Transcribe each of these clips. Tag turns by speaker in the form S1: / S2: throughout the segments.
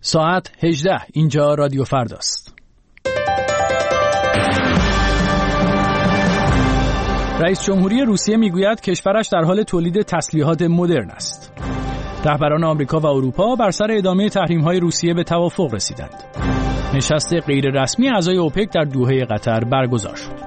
S1: ساعت 18. اینجا رادیو فرداست. رئیس جمهوری روسیه میگوید کشورش در حال تولید تسلیحات مدرن است. رهبران آمریکا و اروپا بر سر ادامه تحریم‌های روسیه به توافق رسیدند. نشست غیر رسمی اعضای اوپک در دوحه قطر برگزار شد.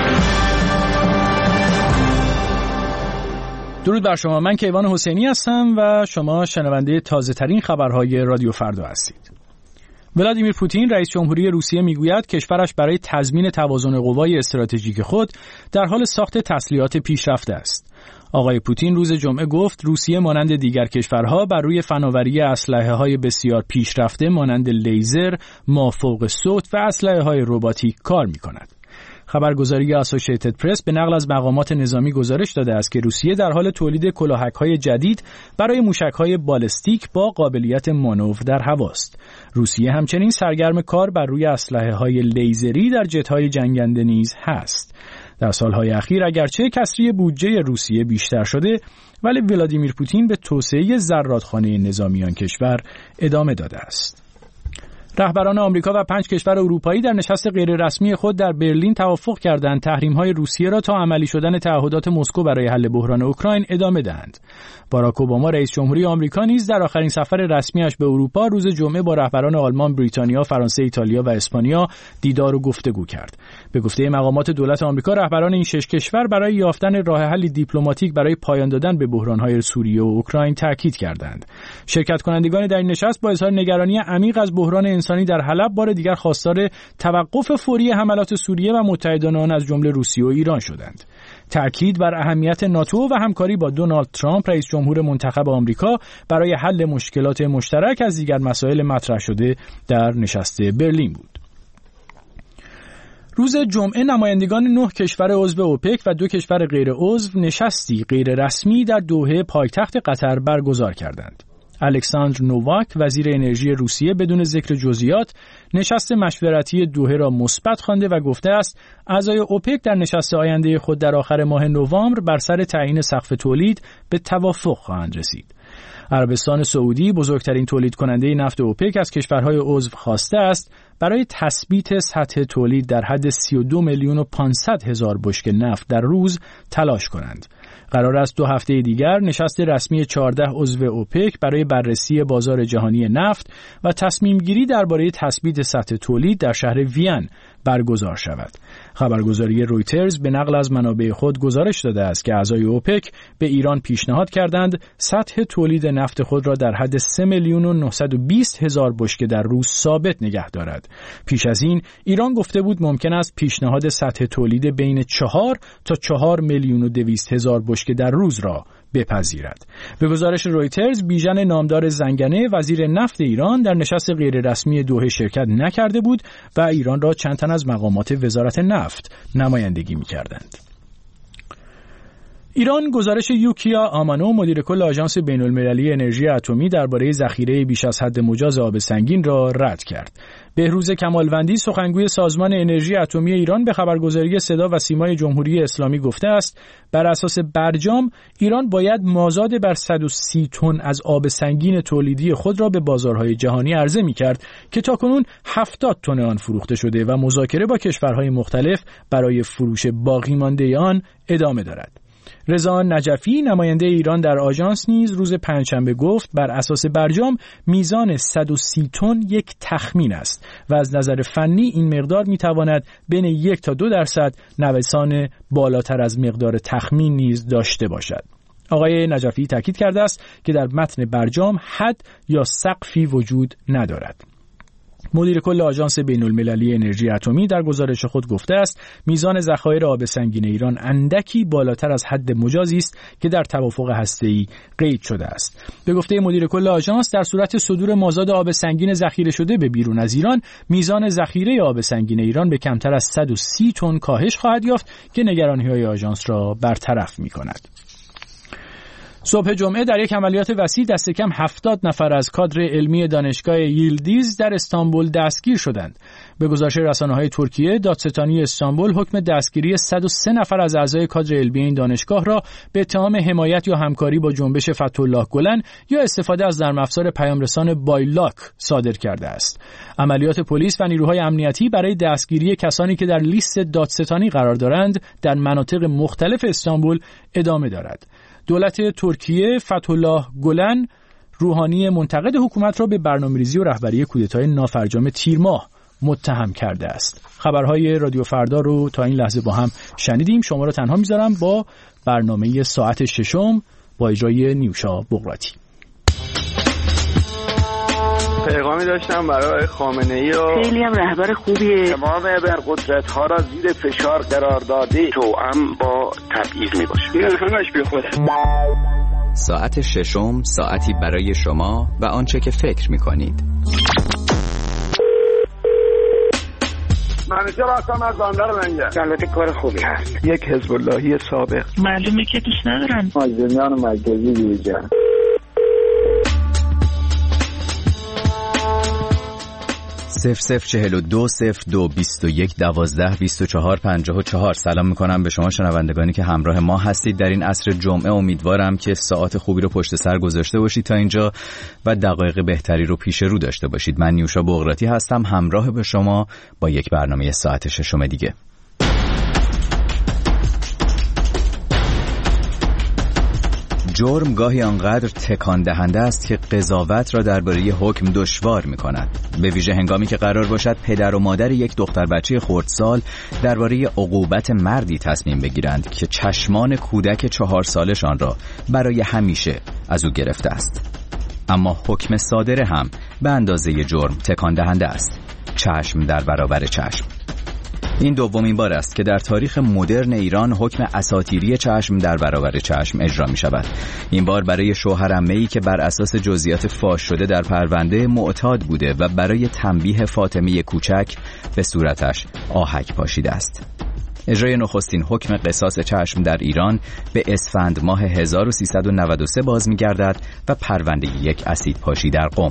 S1: درود بر شما، من کیوان حسینی هستم و شما شنونده تازه ترین خبرهای رادیو فردا هستید. ولادیمیر پوتین رئیس جمهوری روسیه میگوید کشورش برای تضمین توازن قوای استراتژیک خود در حال ساخت تسلیحات پیشرفته است. آقای پوتین روز جمعه گفت روسیه مانند دیگر کشورها بر روی فناوری اسلحه‌های بسیار پیشرفته مانند لیزر، مافوق صوت و اسلحه‌های رباتیک کار می‌کند. خبرگزاری اسوسییتد پرس به نقل از مقامات نظامی گزارش داده است که روسیه در حال تولید کلاهک‌های جدید برای موشک‌های بالستیک با قابلیت مانور در هواست. روسیه همچنین سرگرم کار بر روی اسلحه‌های لیزری در جت‌های جنگنده نیز هست. در سالهای اخیر اگرچه کسری بودجه روسیه بیشتر شده، ولی ولادیمیر پوتین به توسعه زرادخانه نظامی آن کشور ادامه داده است. رهبران آمریکا و 5 کشور اروپایی در نشست غیررسمی خود در برلین توافق کردند تحریم‌های روسیه را تا عملی شدن تعهدات مسکو برای حل بحران اوکراین ادامه دهند. باراک اوباما رئیس جمهوری آمریکا نیز در آخرین سفر رسمیش به اروپا روز جمعه با رهبران آلمان، بریتانیا، فرانسه، ایتالیا و اسپانیا دیدار و گفتگو کرد. به گفته مقامات دولت آمریکا، رهبران این 6 کشور برای یافتن راه حلی دیپلماتیک برای پایان دادن به بحران‌های سوریه و اوکراین تاکید کردند. شرکت کنندگان در این نشست با اظهار نگرانی عمیق از بحران انسانی در حلب بار دیگر خواستار توقف فوری حملات سوریه و متحدان آن از جمله روسیه و ایران شدند. تأکید بر اهمیت ناتو و همکاری با دونالد ترامپ رئیس جمهور منتخب آمریکا برای حل مشکلات مشترک از دیگر مسائل مطرح شده در نشست برلین بود. روز جمعه نمایندگان 9 کشور عضو اوپک و 2 کشور غیر عضو نشستی غیر رسمی در دوحه پایتخت قطر برگزار کردند. الکساندر نوواک وزیر انرژی روسیه بدون ذکر جزئیات نشست مشورتی دوحه را مثبت خوانده و گفته است اعضای اوپک در نشست آینده خود در آخر ماه نوامبر بر سر تعیین سقف تولید به توافق خواهند رسید. عربستان سعودی بزرگترین تولید کننده نفت اوپک از کشورهای عضو خواسته است برای تثبیت سطح تولید در حد 32,500,000 بشکه نفت در روز تلاش کنند. قرار است 2 هفته دیگر نشست رسمی 14 عضو اوپک برای بررسی بازار جهانی نفت و تصمیم گیری درباره تثبیت سطح تولید در شهر وین برگزار شود. خبرگزاری رویترز به نقل از منابع خود گزارش داده است که اعضای اوپک به ایران پیشنهاد کردند سطح تولید نفت خود را در حد 3,920,000 بشکه در روز ثابت نگه دارد. پیش از این ایران گفته بود ممکن است پیشنهاد سطح تولید بین 4 تا 4,200,000 بشکه در روز را بپذیرد. به گزارش رویترز بیژن نامدار زنگنه وزیر نفت ایران در نشست غیررسمی دوحه شرکت نکرده بود و ایران را چند تن از مقامات وزارت نفت نمایندگی می‌کردند. ایران گزارش یوکیا آمانو مدیر کل آژانس بین‌المللی انرژی اتمی درباره ذخیره بیش از حد مجاز آب سنگین را رد کرد. بهروز کمالوندی سخنگوی سازمان انرژی اتمی ایران به خبرگزاری صدا و سیمای جمهوری اسلامی گفته است بر اساس برجام ایران باید مازاد بر 130 تن از آب سنگین تولیدی خود را به بازارهای جهانی عرضه می‌کرد که تاکنون 70 تن آن فروخته شده و مذاکره با کشورهای مختلف برای فروش باقی مانده آن ادامه دارد. رضا نجفی نماینده ایران در آژانس نیز روز پنجشنبه گفت بر اساس برجام میزان 130 تن یک تخمین است و از نظر فنی این مقدار میتواند بین 1 تا 2% نوسان بالاتر از مقدار تخمین نیز داشته باشد. آقای نجفی تاکید کرده است که در متن برجام حد یا سقفی وجود ندارد. مدیر کل آژانس بین‌المللی انرژی اتمی در گزارش خود گفته است میزان ذخایر آب سنگین ایران اندکی بالاتر از حد مجازی است که در توافق هسته‌ای قید شده است. به گفته مدیر کل آژانس در صورت صدور مازاد آب سنگین ذخیره شده به بیرون از ایران میزان ذخیره آب سنگین ایران به کمتر از 130 تن کاهش خواهد یافت که نگرانی‌های آژانس را برطرف می‌کند. صبح جمعه در یک عملیات وسیع دست کم 70 نفر از کادر علمی دانشگاه ییلدیز در استانبول دستگیر شدند. به گزارش رسانه‌های ترکیه، دادستانی استانبول حکم دستگیری 103 نفر از اعضای کادر علمی این دانشگاه را به اتهام حمایت یا همکاری با جنبش فتح‌الله گلن یا استفاده از نرم افزار پیامرسان بایلاک صادر کرده است. عملیات پلیس و نیروهای امنیتی برای دستگیری کسانی که در لیست دادستانی قرار دارند در مناطق مختلف استانبول ادامه دارد. دولت ترکیه فتح‌الله گلن روحانی منتقد حکومت را به برنامه‌ریزی و رهبری کودتای نافرجام تیر ماه متهم کرده است. خبرهای رادیو فردا رو تا این لحظه با هم شنیدیم. شما را تنها میذارم با برنامه ساعت ششم با اجرای نیوشا بغراتی.
S2: پیغامی داشتم برای خامنه‌ای و
S3: خیلی هم رهبر خوبیه.
S2: تمام ابرقدرت‌ها را زیر فشار قرار داده توأم با تبعیض میباشه. این همش بی خوده.
S4: ساعت ششم، ساعتی برای شما و آنچه که فکر میکنید.
S2: منیجر هستم از بندر منگه. البته کار خوبی هست. یک حزب اللهی سابق.
S3: معلومه که دوست ندارن.
S2: مازدیان مرکزی بیرجن.
S4: صفر 420221122454. سلام میکنم به شما شنوندگانی که همراه ما هستید در این عصر جمعه. امیدوارم که ساعت خوبی رو پشت سر گذاشته باشید تا اینجا و دقایق بهتری رو پیش رو داشته باشید. من نیوشا بغراتی هستم، همراه به شما با یک برنامه ساعت ششم دیگه. جرم گاهی آنقدر تکان دهنده است که قضاوت را درباره حکم دشوار می‌کند، به ویژه هنگامی که قرار باشد پدر و مادر یک دختر بچه خردسال درباره عقوبت مردی تصمیم بگیرند که چشمان کودک 4 سالشان را برای همیشه از او گرفته است. اما حکم صادره هم به اندازه جرم تکان دهنده است. چشم در برابر چشم. این دومین بار است که در تاریخ مدرن ایران حکم اساطیری چشم در برابر چشم اجرا می شود. این بار برای شوهر عمه‌ای که بر اساس جزئیات فاش شده در پرونده معتاد بوده و برای تنبیه فاطمه کوچک به صورتش آهک پاشیده است. اجرای نخستین حکم قصاص چشم در ایران به اسفند ماه 1393 باز می گردد و پرونده یک اسید پاشی در قم.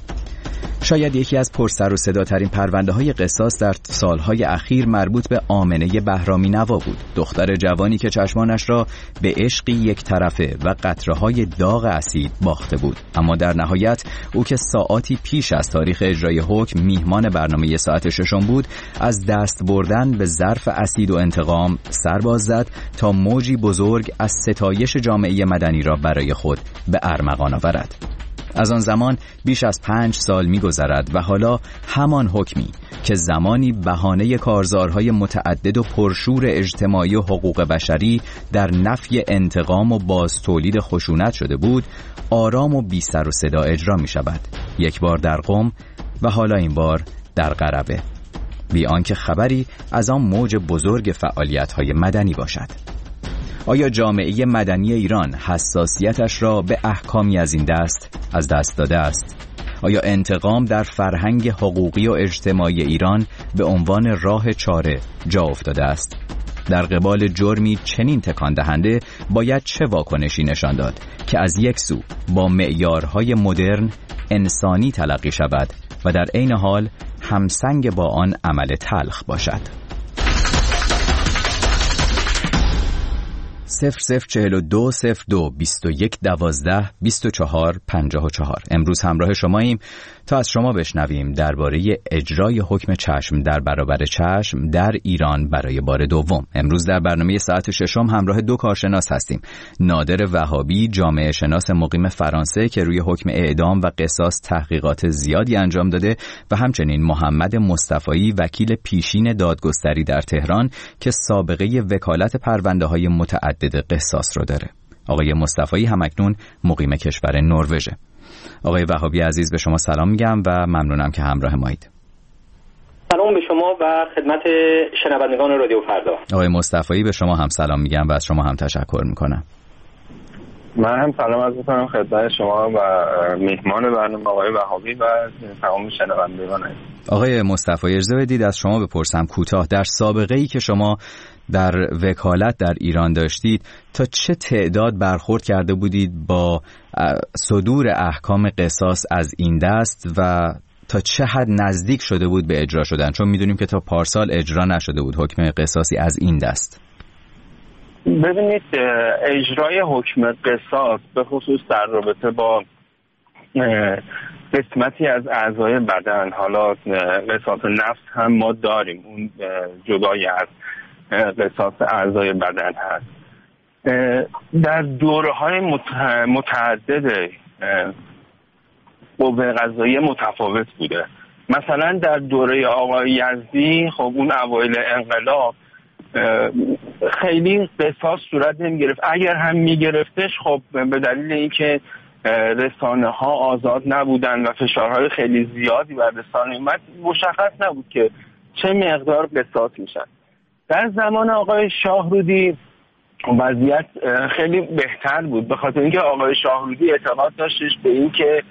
S4: شاید یکی از پرسر و صداترین پرونده های قصاص در سالهای اخیر مربوط به آمنه بهرامی نوا بود. دختر جوانی که چشمانش را به عشقی یک طرفه و قطره‌های داغ اسید باخته بود. اما در نهایت او که ساعاتی پیش از تاریخ اجرای حکم میهمان برنامه ساعت ششم بود، از دست بردن به ظرف اسید و انتقام سر باز زد تا موجی بزرگ از ستایش جامعه مدنی را برای خود به ارمغان آورد. از آن زمان بیش از 5 سال می‌گذرد و حالا همان حکمی که زمانی بهانه کارزارهای متعدد و پرشور اجتماعی و حقوق بشری در نفی انتقام و باز تولید خشونت شده بود، آرام و بی سر و صدا اجرا می‌شود. یک بار در قم و حالا این بار در قربه، بی آنکه خبری از آن موج بزرگ فعالیت‌های مدنی باشد. آیا جامعه مدنی ایران حساسیتش را به احکامی از این دست از دست داده است؟ آیا انتقام در فرهنگ حقوقی و اجتماعی ایران به عنوان راه چاره جا افتاده است؟ در قبال جرمی چنین تکان دهنده باید چه واکنشی نشان داد که از یک سو با معیارهای مدرن انسانی تلقی شود و در عین حال همسنگ با آن عمل تلخ باشد؟ 00420221122454. امروز همراه شماییم تا از شما بشنویم درباره اجرای حکم چشم در برابر چشم در ایران برای بار دوم. امروز در برنامه ساعت ششم همراه دو کارشناس هستیم. نادر وهابی، جامعه شناس مقیم فرانسه که روی حکم اعدام و قصاص تحقیقات زیادی انجام داده و همچنین محمد مصطفایی، وکیل پیشین دادگستری در تهران که سابقه وکالت پرونده‌های متعدد قصاص رو داره. آقای مصطفایی همکنون مقیم کشور نروژ. آقای وهابی عزیز به شما سلام میگم و ممنونم که همراه مایید.
S5: سلام به شما و خدمت شنوندگان رادیو فردا.
S4: آقای مصطفایی به شما هم سلام میگم و از شما هم تشکر میکنم.
S2: من هم سلام عرض می‌کنم خدمت شما و مهمان برنامه آقای وهابی و تمام شنوندگان.
S4: آقای مصطفایی اجازه بدید از شما بپرسم کوتاه در سابقه‌ای که شما در وکالت در ایران داشتید تا چه تعداد برخورد کرده بودید با صدور احکام قصاص از این دست و تا چه حد نزدیک شده بود به اجرا شدن؟ چون میدونیم که تا پارسال اجرا نشده بود حکم قصاصی از این دست.
S2: ببینید، اجرای حکم قصاص به خصوص در رابطه با قسمتی از اعضای بدن، حالا قصاص نفس هم ما داریم، اون جدای از قصاص اعضای بدن هست، در دوره‌های متعدد قوه قضاییه متفاوت بوده. مثلا در دوره آقای یزدی خب اون اوایل انقلاب خیلی قصاص صورت نمی‌گرفت، اگر هم می‌گرفتش خب به دلیل اینکه رسانه ها آزاد نبودن و فشارهای خیلی زیادی بر رسانه اومد، مشخص نبود که چه مقدار قصاص میشن. در زمان آقای شاهرودی وضعیت خیلی بهتر بود، به خاطر اینکه آقای شاهرودی اعتقاد داشتش به اینکه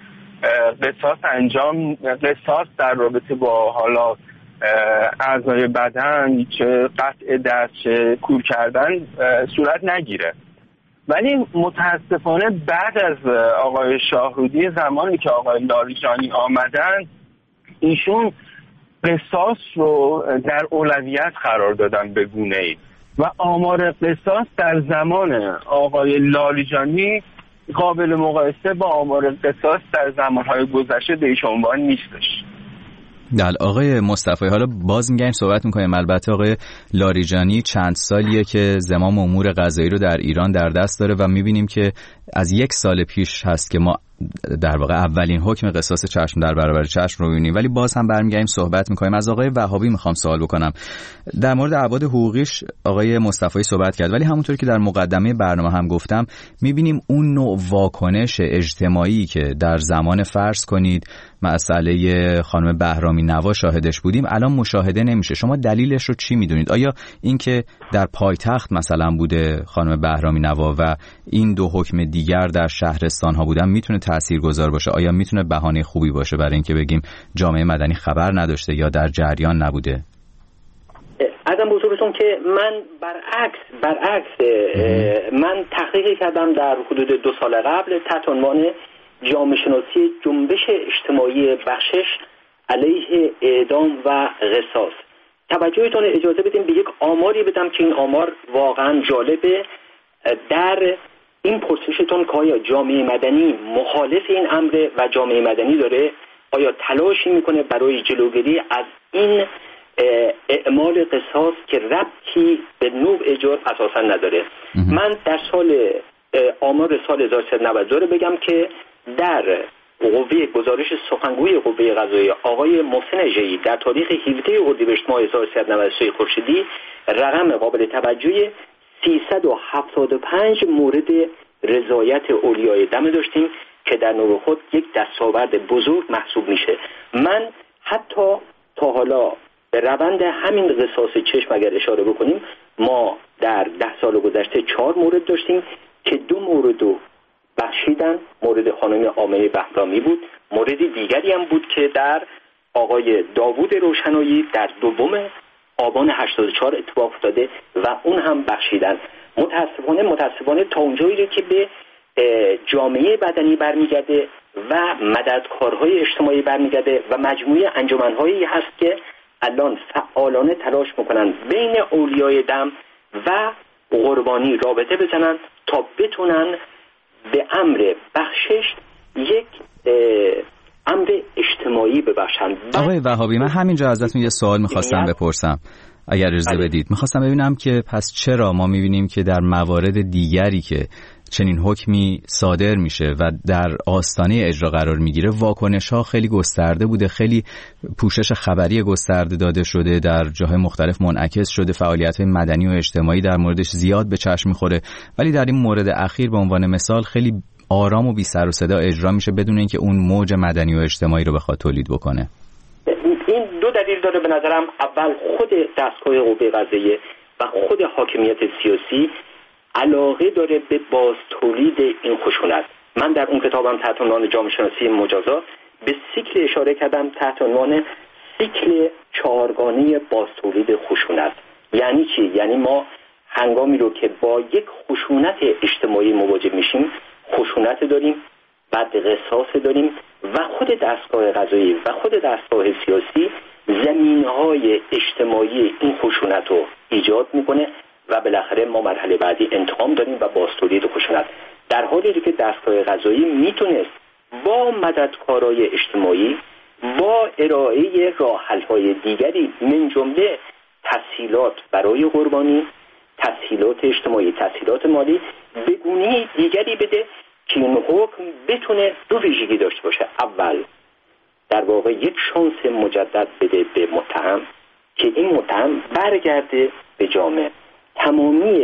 S2: قصاص در رابطه با حالا اعضای بدن، چه قطع دست چه کور کردن صورت نگیره. ولی متاسفانه بعد از آقای شاهرودی، زمانی که آقای لاریجانی آمدن، ایشون قصاص رو در اولویت قرار دادن به گونه‌ای و آمار قصاص در زمان آقای لاریجانی قابل مقایسه با آمار قصاص در زمانهای گذشته به هیچ عنوان نیستش.
S4: در آقای مصطفی، حالا باز میگیم صحبت میکنیم، البته آقای لاریجانی چند سالیه که زمام امور قضایی رو در ایران در دست داره و میبینیم که از 1 سال پیش هست که ما در واقع اولین حکم قصاص چشم در برابر چشم رو می‌بینیم. ولی باز هم برمیگردیم صحبت می‌کنیم. از آقای وهابی می‌خوام سوال بکنم. در مورد ابعاد حقوقیش آقای مصطفی صحبت کرد، ولی همونطوری که در مقدمه برنامه هم گفتم، می‌بینیم اون نوع واکنش اجتماعی که در زمان فرض کنید مسئله خانم بهرامی نوا شاهدش بودیم الان مشاهده نمیشه. شما دلیلش رو چی می‌دونید؟ آیا اینکه در پایتخت مثلا بوده خانم بهرامی نوا و این دو حکم دیگر در شهرستان‌ها بودن میتونه تاثیرگذار باشه؟ آیا میتونه بهانه خوبی باشه برای اینکه بگیم جامعه مدنی خبر نداشته یا در جریان نبوده؟
S5: عدم بزرگتون که من برعکس من تحقیق کردم در حدود 2 سال قبل تحت عنوان جامعه شناسی جنبش اجتماعی بخشش علیه اعدام و قصاص. توجهتون اجازه بدیم به یک آماری بدم که این آمار واقعا جالبه. در این پرسشتون که آیا جامعه مدنی مخالف این امر و جامعه مدنی داره آیا تلاشی میکنه برای جلوگیری از این اعمال قصاص که ربطی به نوع جرم اساسا نداره. من در آمار سال 1392 بگم که در قوه گزارش سخنگوی قوه قضاییه آقای محسن ژی در تاریخ 17 اردیبهشت ماه 1393 خورشیدی رقم قابل توجهی 375 مورد رضایت اولیای دم داشتیم که در نوع خود یک دستاورد بزرگ محسوب میشه. من حتی تا حالا به روند همین قصاص چشم اگر اشاره بکنیم، ما در 10 سال گذشته 4 مورد داشتیم که 2 مورد رو بخشیدن. مورد خانم آمنه بهرامی بود، مورد دیگری هم بود که در آقای داوود روشنایی در 2 آبان 84 اتفاق افتاده و اون هم بخشیدن. متاسفانه تا اونجایی که به جامعه مدنی برمیگرده و مددکارهای اجتماعی برمیگرده و مجموعه انجمنهایی هست که الان فعالانه تلاش میکنن بین اولیای دم و قربانی رابطه بزنن تا بتونن به امر بخشش یک امر اجتماعی ببخشن.
S4: آقای وهابی، من همینجا ازتون یه سوال میخواستم بپرسم اگر اجازه بدید. میخواستم ببینم که پس چرا ما میبینیم که در موارد دیگری که چنین حکمی صادر میشه و در آستانه اجرا قرار میگیره واکنش‌ها خیلی گسترده بوده، خیلی پوشش خبری گسترده داده شده، در جاهای مختلف منعکس شده، فعالیت‌های مدنی و اجتماعی در موردش زیاد به چشم میخوره، ولی در این مورد اخیر به عنوان مثال خیلی آرام و بی سر و صدا اجرا میشه بدون اینکه اون موج مدنی و اجتماعی رو بخواد تولید بکنه.
S5: این 2 دلیل داره به نظرم. اول خود دستگاه قوه قضاییه و خود حاکمیت سیاسی علاقه داره به باز تولید این خشونت. من در اون کتابم تحت عنوان جامعه شناسی مجازات به سیکل اشاره کردم تحت عنوان سیکل 4گانه باز تولید خشونت. یعنی چی؟ یعنی ما هنگامی رو که با یک خشونت اجتماعی مواجه میشیم، خشونت داریم، بعد قصاص داریم و خود دستگاه قضایی و خود دستگاه سیاسی زمینهای اجتماعی این خشونت رو ایجاد میکنه و بالاخره ما مرحله بعدی انتقام داریم و بازتولید خشونت. در حالی که دستگاه قضایی میتونست با مددکارای اجتماعی، با ارائه راه‌حل‌های دیگری من جمله تسهیلات برای قربانی، تسهیلات اجتماعی، تسهیلات مالی به گونه دیگری بده که این حکم بتونه دو ویژگی داشته باشه. اول، در واقع یک شانس مجدد بده به متهم که این متهم برگرده به جامعه. تمامی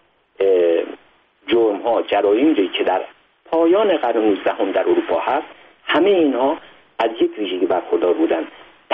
S5: جرم‌ها، جرایمی که در پایان قرن 19 در اروپا هست، همه اینها از یک ویژگی برخوردار بودن.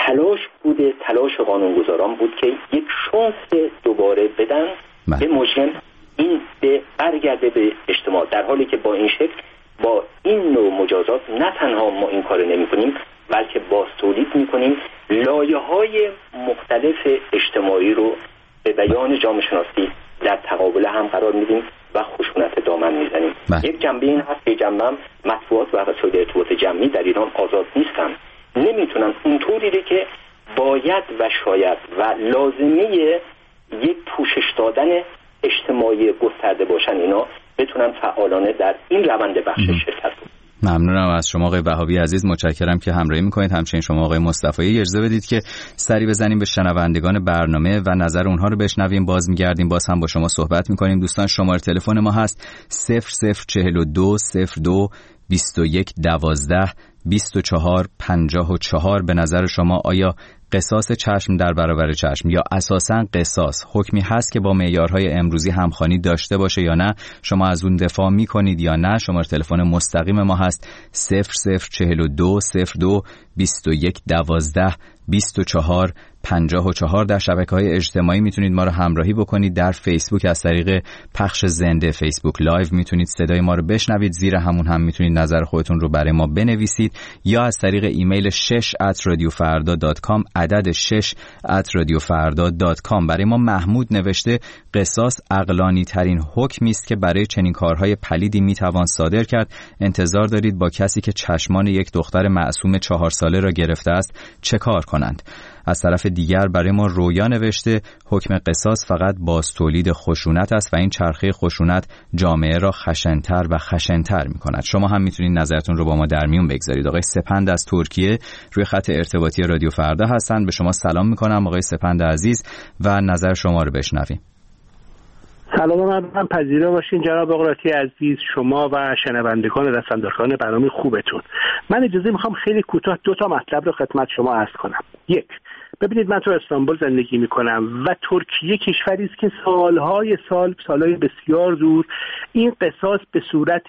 S5: تلاش قانونگذاران بود که یک شانس دوباره بدن به مجرم، این به برگرده به اجتماع، در حالی که با این شکل، با این نوع مجازات نه تنها ما این کار نمی کنیم بلکه بازتولید می کنیم، لایه‌های مختلف اجتماعی رو به بیان جامعه شناسی در تقابل هم قرار میدیم و خشونت دامن میزنیم. یک جنبه این هست که جنبه هم مطبوعات و وسایل ارتباط جمعی در ایران آزاد نیستن، نمیتونن اونطوری که باید و شاید و لازمه یک پوشش دادن اجتماعی گسترده باشن، اینا بتونن فعالانه در این روند بخشش شرکت کنن.
S4: ممنونم از شما آقای وهابی عزیز، متشکرم که همراهی میکنید. همچنین شما آقای مصطفی، اجازه بدید که سری بزنیم به شنوندگان برنامه و نظر اونها رو بشنویم. باز میگردیم، باز هم با شما صحبت میکنیم. دوستان، شماره تلفن ما هست 0042 02 21 12 24 54. به نظر شما آیا قصاص چشم در برابر چشم یا اساساً قصاص حکمی هست که با معیارهای امروزی همخوانی داشته باشه یا نه؟ شما از اون دفاع میکنید یا نه؟ شماره تلفن مستقیم ما هست 0042 02 21 12 24 54. در شبکه‌های اجتماعی میتونید ما رو همراهی بکنید. در فیسبوک از طریق پخش زنده فیسبوک لایو میتونید صدای ما رو بشنوید. زیر همون هم میتونید نظر خودتون رو برای ما بنویسید، یا از طریق ایمیل 6@radiofarda.com عدد 6@radiofarda.com. برای ما محمود نوشته قصاص عقلانی ترین حکمی است که برای چنین کارهای پلیدی میتوان صادر کرد. انتظار دارید با کسی که چشمان یک دختر معصوم 4 ساله را گرفته است چه کار کنند؟ از طرف دیگر برای ما رویا نوشته حکم قصاص فقط باز تولید خشونت است و این چرخه خشونت جامعه را خشن‌تر و خشن‌تر می‌کند. شما هم میتونید نظرتون رو با ما در میون بگذارید. آقای سپند از ترکیه روی خط ارتباطی رادیو فردا هستند. به شما سلام می‌کنم آقای سپند عزیز و نظر شما رو بشنویم.
S6: سلام، من پذیرا باشین جناب آقراتی عزیز، شما و شنوندگان و رسانداران برنامه خوبتون. من اجازه میخوام خیلی کوتاه 2 تا مطلب رو خدمت شما عرض کنم. یک، ببینید من تو استانبول زندگی میکنم و ترکیه کشوری است که سالهای بسیار دور این قصاص به صورت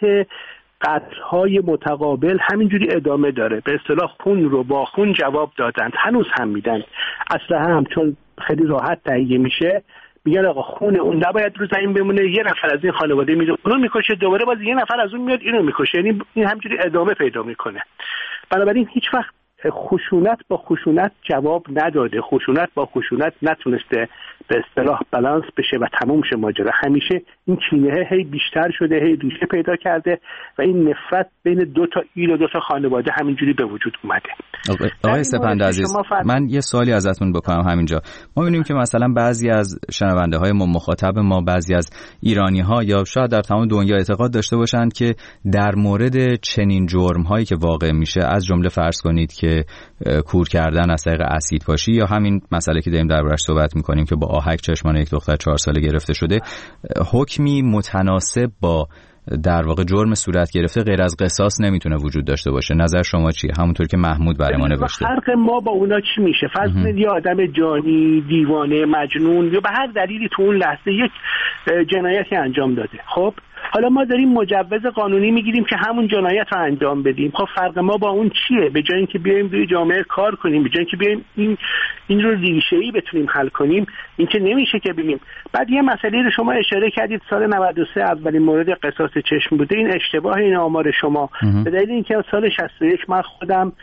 S6: قتل‌های متقابل همینجوری ادامه داره. به اصطلاح خون رو با خون جواب دادند، هنوز هم میدن. اصلا هم چون خیلی راحت تهیه میشه میگن آقا خون اون نباید رو زمین بمونه، یه نفر از این خانواده میره اونو میکشه، دوباره باز یه نفر از اون میاد اینو میکشه، یعنی این همینجوری ادامه پیدا میکنه. بنابراین هیچ وقت خشونت با خشونت جواب نداده، خشونت با خشونت نتونسته به اصطلاح بالانس بشه و تموم شه ماجرا. همیشه این کینه هی بیشتر شده، هی ریشه پیدا کرده و این نفرت بین 2 تا ایل و 2 تا خانواده همینجوری به وجود اومده.
S4: آقای سپند عزیز، من یه سوالی ازتون بکنم همینجا. ما می‌بینیم که مثلا بعضی از شنونده های ما، مخاطب ما، بعضی از ایرانی ها یا شاید در تمام دنیا اعتقاد داشته باشند که در مورد چنین جرم هایی که واقع میشه، از جمله فرض کنید که کور کردن از طریق اسید پاشی یا همین مسئله که داریم دربارش صحبت میکنیم که با آهک چشمان یک دختر 4 ساله گرفته شده، حکمی متناسب با در واقع جرم صورت گرفته غیر از قصاص نمیتونه وجود داشته باشه. نظر شما چیه؟ همونطور که محمود برای ما نوشته.
S6: فرق ما با اونا چی میشه؟ فرض کنید یه آدم جانی، دیوانه، مجنون یا به هر دلیلی تو اون لحظه یک جنایتی انجام داده. خب حالا ما داریم مجوز قانونی میگیریم که همون جنایت رو انجام بدیم. خب فرق ما با اون چیه؟ به جای اینکه بیایم روی جامعه کار کنیم، به جای اینکه بیایم این رو ریشه‌ای بتونیم حل کنیم، این که نمیشه که بگیم. بعد یه مسئله رو شما اشاره کردید، سال 93 اولین مورد قصاص چشم بوده. این اشتباه این آمار شما. به دلیل اینکه سال 61 من خودم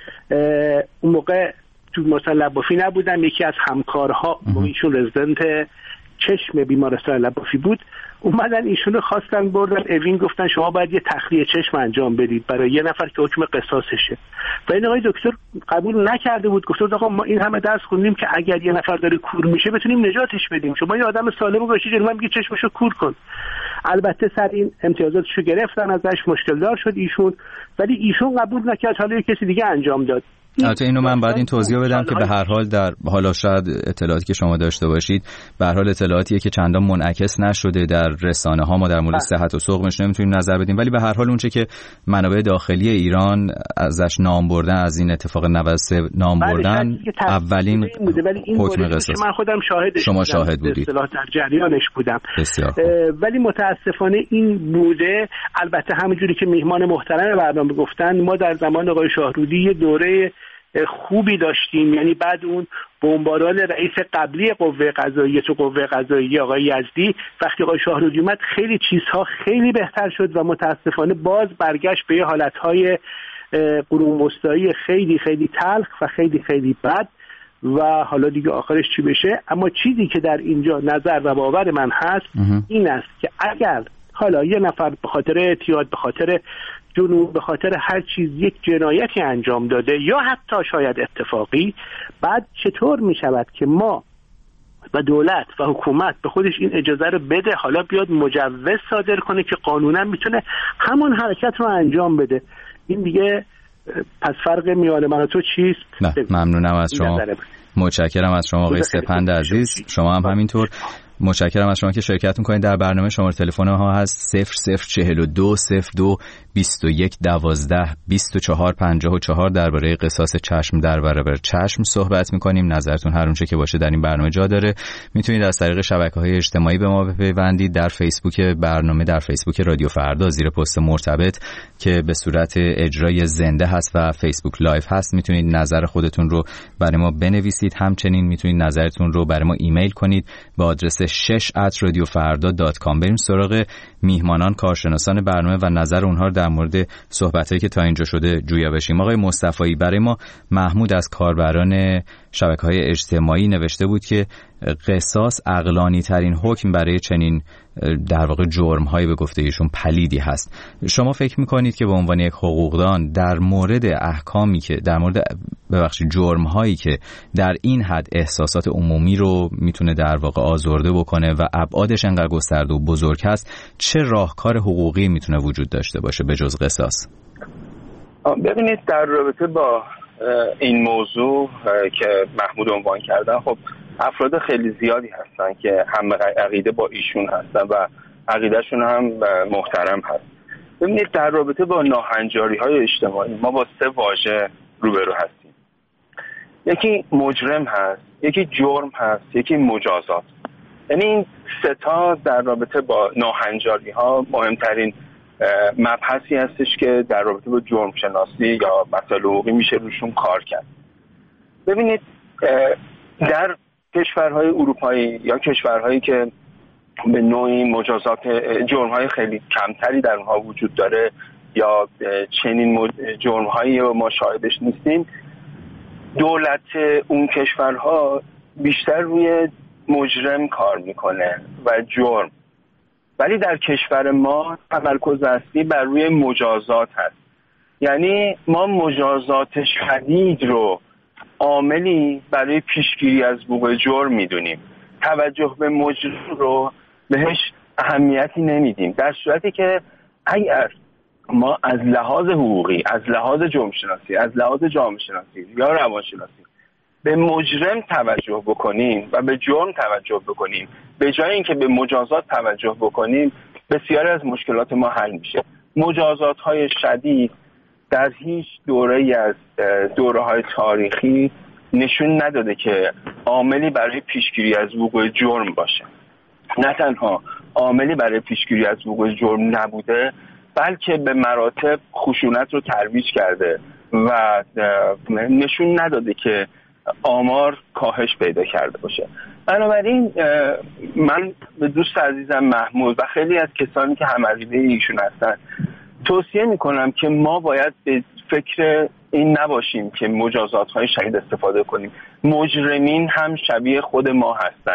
S6: اون موقع تو مسلح بافی نبودم، یکی از همکارها با ایشون رزیدنت چشم بیمارستان لبافی بود، اومدن ایشونو خواستن بردن اوین، گفتن شما باید یه تخلیه چشم انجام بدید برای یه نفر که حکم قصاصشه. و این آقای دکتر قبول نکرده بود، گفت آقا ما این همه درس خوندیم که اگر یه نفر داره کور میشه بتونیم نجاتش بدیم، شما یه آدم سالم باشی جلوی من میگی چشمشو کور کن. البته سر این امتیازاتشو گرفتن ازش، مشکل دار شد ایشون، ولی ایشون قبول نکرد، حالا یه کسی دیگه انجام داد.
S4: البته اینو من باید این توضیح بدم که به هر حال در حالا شاید اطلاعاتی که شما داشته باشید به هر حال اطلاعاتیه که چندان منعکس نشده در رسانه ها، ما در مورد صحت و سقمش نمیتونیم نظر بدیم، ولی به هر حال اونچه که منابع داخلی ایران ازش نام بردن، از این اتفاق 93 نام بردن، اولین حکم قصاص.
S6: من خودم شاهدش،
S4: شما شاهد بودید،
S6: به اصطلاح در جریانش بودم.
S4: بسیار
S6: ولی متاسفانه این بوده. البته همونجوری که میهمان محترم برنامه گفتن، ما در زمان آقای شاهرودی یه دوره خوبی داشتیم، یعنی بعد اون بمباران رئیس قبلی قوه قضاییه تو قوه قضاییه آقای یزدی، وقتی آقای شاهرودی اومد خیلی چیزها خیلی بهتر شد و متاسفانه باز برگشت به حالتهای قرون وسطایی خیلی خیلی تلخ و خیلی خیلی بد و حالا دیگه آخرش چی بشه. اما چیزی که در اینجا نظر و باور من هست این است که اگر حالا یه نفر به خاطر اعتیاد، به خاطر جنون، به خاطر هر چیز یک جنایتی انجام داده یا حتی شاید اتفاقی، بعد چطور می شود که ما و دولت و حکومت به خودش این اجازه رو بده، حالا بیاد مجوز صادر کنه که قانونا میتونه همون حرکت رو انجام بده؟ این دیگه پس فرق میان من و تو چیست؟
S4: نه، ممنونم از شما، متشکرم از شما آقای سپند عزیز. شما هم همینطور متشکرم از شما که شرکت میکنید در برنامه. شماره تلفن ها هست 0042 02 21 12 24 54. درباره قصاص چشم در برابر چشم صحبت میکنیم. نظرتون هر اونچه که باشه در این برنامه جا داره. میتونید از طریق شبکه‌های اجتماعی به ما بپیوندید. در فیسبوک برنامه، در فیسبوک رادیو فردا، زیر پست مرتبط که به صورت اجرای زنده هست و فیسبوک لایو هست، میتونید نظر خودتون رو برای ما بنویسید. همچنین میتونید نظرتون رو برای ما ایمیل کنید به آدرس 6@radiofarda.com. بریم سراغ میهمانان، کارشناسان برنامه و نظر اونها رو در مورد صحبتایی که تا اینجا شده جویا بشیم. آقای مصطفی، برای ما محمود از کاربران شبکه‌های اجتماعی نوشته بود که قصاص عقلانی ترین حکم برای چنین در واقع جرم‌هایی به گفته ایشون پلیدی هست. شما فکر می‌کنید که به عنوان یک حقوقدان در مورد احکامی که در مورد جرم‌هایی که در این حد احساسات عمومی رو میتونه در واقع آزرده بکنه و ابعادش انقدر گسترده و بزرگ هست، چه راهکار حقوقی میتونه وجود داشته باشه به جز قصاص؟
S2: ببینید، در رابطه با این موضوع که محمود عنوان کردن، خب افراد خیلی زیادی هستن که هم عقیده با ایشون هستن و عقیدهشون هم محترم هست. ببینید، در رابطه با ناهنجاری‌های اجتماعی ما با 3 واژه روبرو هستیم. یکی مجرم هست، یکی جرم هست، یکی مجازات. یعنی این 3 تا در رابطه با ناهنجاری‌ها مهمترین مبحثی هستش که در رابطه با جرم شناسی یا مسائل حقوقی میشه روشون کار کرد. ببینید، در کشورهای اروپایی یا کشورهایی که به نوعی مجازات جرم‌های خیلی کمتری در اونها وجود داره یا چنین جرم‌هایی رو ما شاهدش نیستیم، دولت اون کشورها بیشتر روی مجرم کار میکنه و جرم، ولی در کشور ما تمرکز اصلی بر روی مجازات هست. یعنی ما مجازات شدید رو عاملی برای پیشگیری از وقوع جرم میدونیم، توجه به مجرم رو بهش اهمیتی نمیدیم، در صورتی که اگر ما از لحاظ حقوقی، از لحاظ جرم شناسی، از لحاظ جامعه شناسی یا روان شناسی به مجرم توجه بکنیم و به جرم توجه بکنیم به جای اینکه به مجازات توجه بکنیم، بسیاری از مشکلات ما حل میشه. مجازات‌های شدید در هیچ دوره‌ای از دوره‌های تاریخی نشون نداده که عاملی برای پیشگیری از وقوع جرم باشه. نه تنها عاملی برای پیشگیری از وقوع جرم نبوده، بلکه به مراتب خشونت رو ترویج کرده و نشون نداده که آمار کاهش پیدا کرده باشه. بنابراین من به دوست عزیزم محمود و خیلی از کسانی که هم عقیده ایشون هستن توصیه میکنم که ما باید به فکر این نباشیم که مجازات‌های شدید استفاده کنیم. مجرمین هم شبیه خود ما هستن.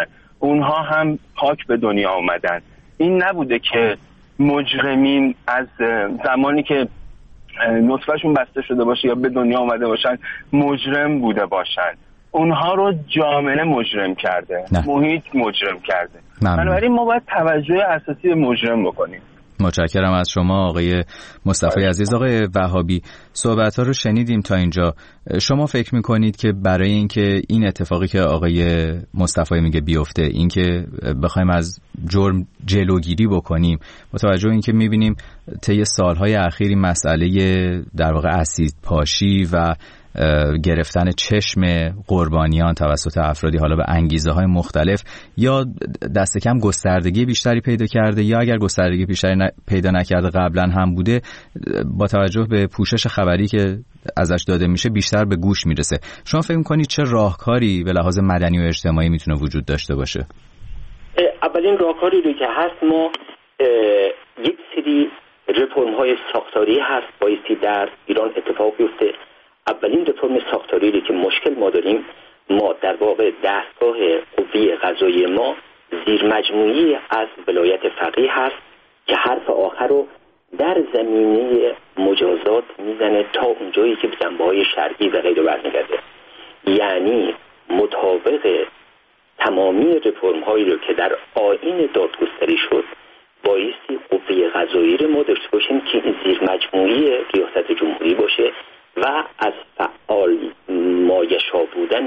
S2: اونها هم پاک به دنیا آمدن. این نبوده که مجرمین از زمانی که نطفهشون بسته شده باشه یا به دنیا آمده باشن مجرم بوده باشن. اونها رو جامعه مجرم کرده، محیط مجرم کرده. بنابراین ما باید توجه اساسی به مجرم بکنیم.
S4: متشکرم از شما آقای مصطفی عزیز. آقای وهابی، صحبت‌ها رو شنیدیم تا اینجا. شما فکر می‌کنید که برای اینکه این اتفاقی که آقای مصطفی میگه بیفته، اینکه بخوایم از جرم جلوگیری بکنیم، با توجه اینکه می‌بینیم طی سال‌های اخیر مسئله در واقع اسید پاشی و گرفتن چشم قربانیان توسط افرادی حالا به انگیزه‌های مختلف یا دست کم گستردگی بیشتری پیدا کرده، یا اگر گستردگی بیشتری پیدا نکرده قبلا هم بوده، با توجه به پوشش خبری که ازش داده میشه بیشتر به گوش میرسه. شما فکر می‌کنید چه راهکاری به لحاظ مدنی و اجتماعی میتونه وجود داشته باشه؟
S5: اولین راهکاری رو که هست، ما یک سری رفرم‌های ساختاری هست بایستی در ایران اتفاق بیفته. اولین رفرم ساختاری رو که مشکل ما داریم، ما در واقع دستگاه قوه قضاییه ما زیر مجموعی از ولایت فقیه هست که حرف آخر رو در زمینه مجازات میزنه تا اونجایی که به جنبه‌های شرعی و غیره برمیگرده. یعنی مطابق تمامی رفرم‌هایی رو که در آیین دادگستری شد، بایستی قوه قضاییه رو ما داشته باشیم که این زیر مجموعی ریاست جمهوری باشه و از فعال مایشا بودن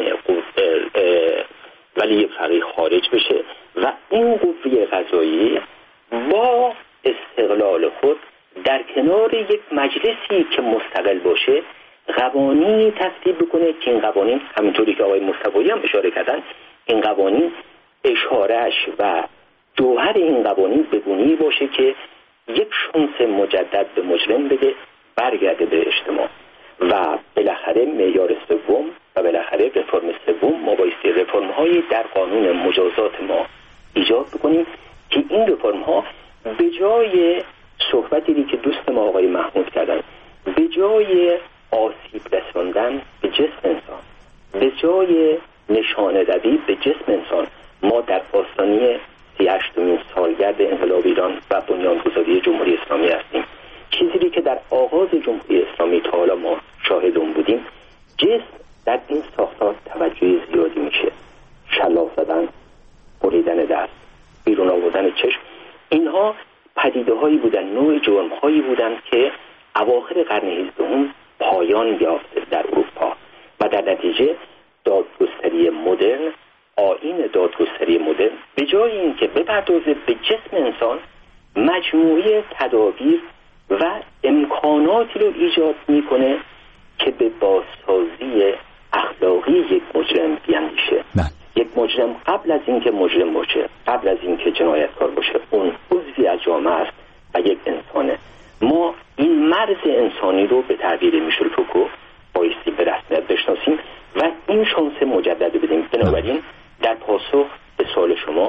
S5: ولی فقیه خارج بشه و این قوه قضاییه با استقلال خود در کنار یک مجلسی که مستقل باشه قوانینی تصویب بکنه که این قوانین، همینطوری که آقای مصطفی هم اشاره کردن، این قوانین اشارهش و جوهر این قوانین بگونی باشه که یک شانس مجدد به مجرم بده، برگرده به اجتماع. و بالاخره معیار سوم و بالاخره رفرم سوم، ما بایستی رفرم هایی در قانون مجازات ما ایجاد بکنیم که این رفرم ها به جای صحبتی که دوست ما آقای محمود کردن، به جای آسیب رساندن به جسم انسان، به جای نشانه روی به جسم انسان، ما در آستانه 38مین سالگرد انقلاب ایران و بنیانگذاری جمهوری اسلامی هستیم. چیزی که در آغاز جمهوری اسلامی تا حالا ما شاهد اون بودیم، جسم در این ساختار توجه زیادی میشه. شلاق زدن، بریدن دست، بیرون آوردن چشم، اینها پدیده هایی بودن، نوع جرم هایی بودن که اواخر قرن 18 پایان یافت در اروپا و در نتیجه دادگستری مدرن، آیین دادگستری مدرن، به جای اینکه بپردازه به جسم انسان، مجموعه تدابیر و امکاناتی رو ایجاد میکنه که به بازسازی اخلاقی یک مجرم بیاندیشه. یک مجرم قبل از اینکه مجرم باشه، قبل از اینکه جنایتکار باشه، اون عضوی از جامعه است و یک انسانه. ما این مرز انسانی رو به تعبیر میشل فوکو بایستی به رسمیت بشناسیم و این شانس مجدد بدیم. بنابراین در پاسخ به سوال شما،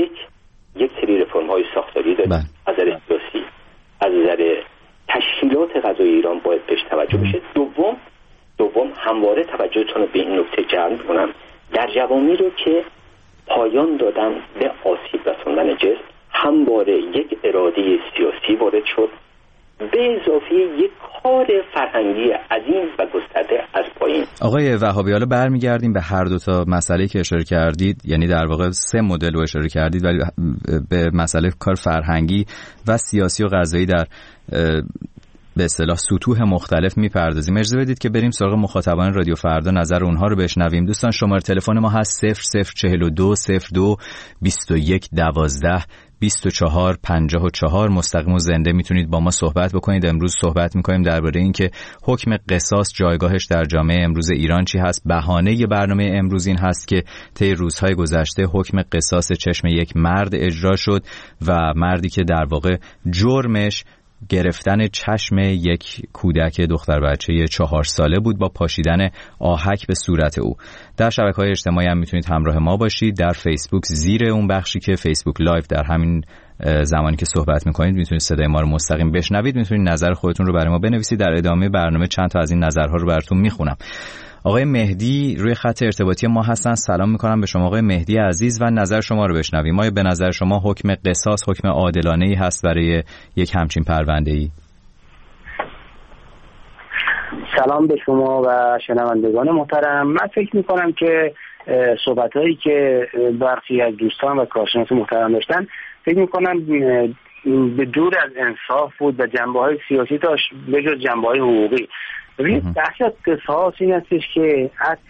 S5: یک سری رفرم های ساختاری داریم. از نظر سیاسی، از نظر تشکیلات قضایی ایران باید بهش توجه بشه. دوم همواره توجهتون رو به این نکته جلب کنم، در جوامعی رو که پایان دادن به آسیب رساندن جسم، همواره یک اراده سیاسی وارد شد، به اضافه یک کار فرهنگی عظیم و گسترده از پایین.
S4: آقای وهابی، حالا برمیگردیم به هر دو تا مسئله که اشاره کردید، یعنی در واقع 3 مدل رو اشاره کردید، ولی به مسئله کار فرهنگی و سیاسی و قضایی در به اصطلاح سطوح مختلف میپردازیم. اجازه بدید که بریم سراغ مخاطبان رادیو فردا، نظر اونها رو بشنویم. دوستان، شماره تلفن ما هست 0042 02 21 12 24 54. مستقیم و زنده میتونید با ما صحبت بکنید. امروز صحبت میکنیم درباره این که حکم قصاص جایگاهش در جامعه امروز ایران چی هست. بهانه برنامه امروز این هست که طی روزهای گذشته حکم قصاص چشم یک مرد اجرا شد و مردی که در واقع جرمش گرفتن چشم یک کودک دختر بچه 4 ساله بود با پاشیدن آهک به صورت او. در شبکه‌های اجتماعی هم میتونید همراه ما باشید. در فیسبوک زیر اون بخشی که فیسبوک لایو، در همین زمانی که صحبت میکنید میتونید صدای ما رو مستقیم بشنوید. میتونید نظر خودتون رو برای ما بنویسید. در ادامه برنامه چند تا از این نظرها رو براتون میخونم. آقای مهدی روی خط ارتباطی ما هستن. سلام میکنم به شما آقای مهدی عزیز و نظر شما رو بشنویم. آیا به نظر شما حکم قصاص حکم عادلانه‌ای هست برای یک همچین پرونده‌ای؟
S6: سلام به شما و شنوندگان محترم. من فکر میکنم که صحبت‌هایی که برخی از دوستان و کارشناس محترم داشتن فکر میکنم به دور از انصاف بود و جنبه‌های سیاسی داشت به جز جنبه‌های حقوقی. بحث قصاص این هستش که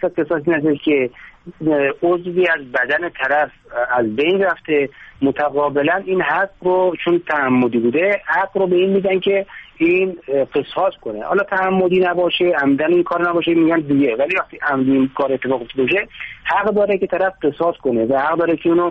S6: عضوی از بدن طرف از بین رفته، متقابلا این حق رو چون تعمدی بوده حق رو به این میدن که این قصاص کنه. حالا تعمدی نباشه، عمدن این کار نباشه میگن دیگه، ولی وقتی عمدی این کار اتفاق افتاده حق داره که طرف قصاص کنه و حق داره که اونو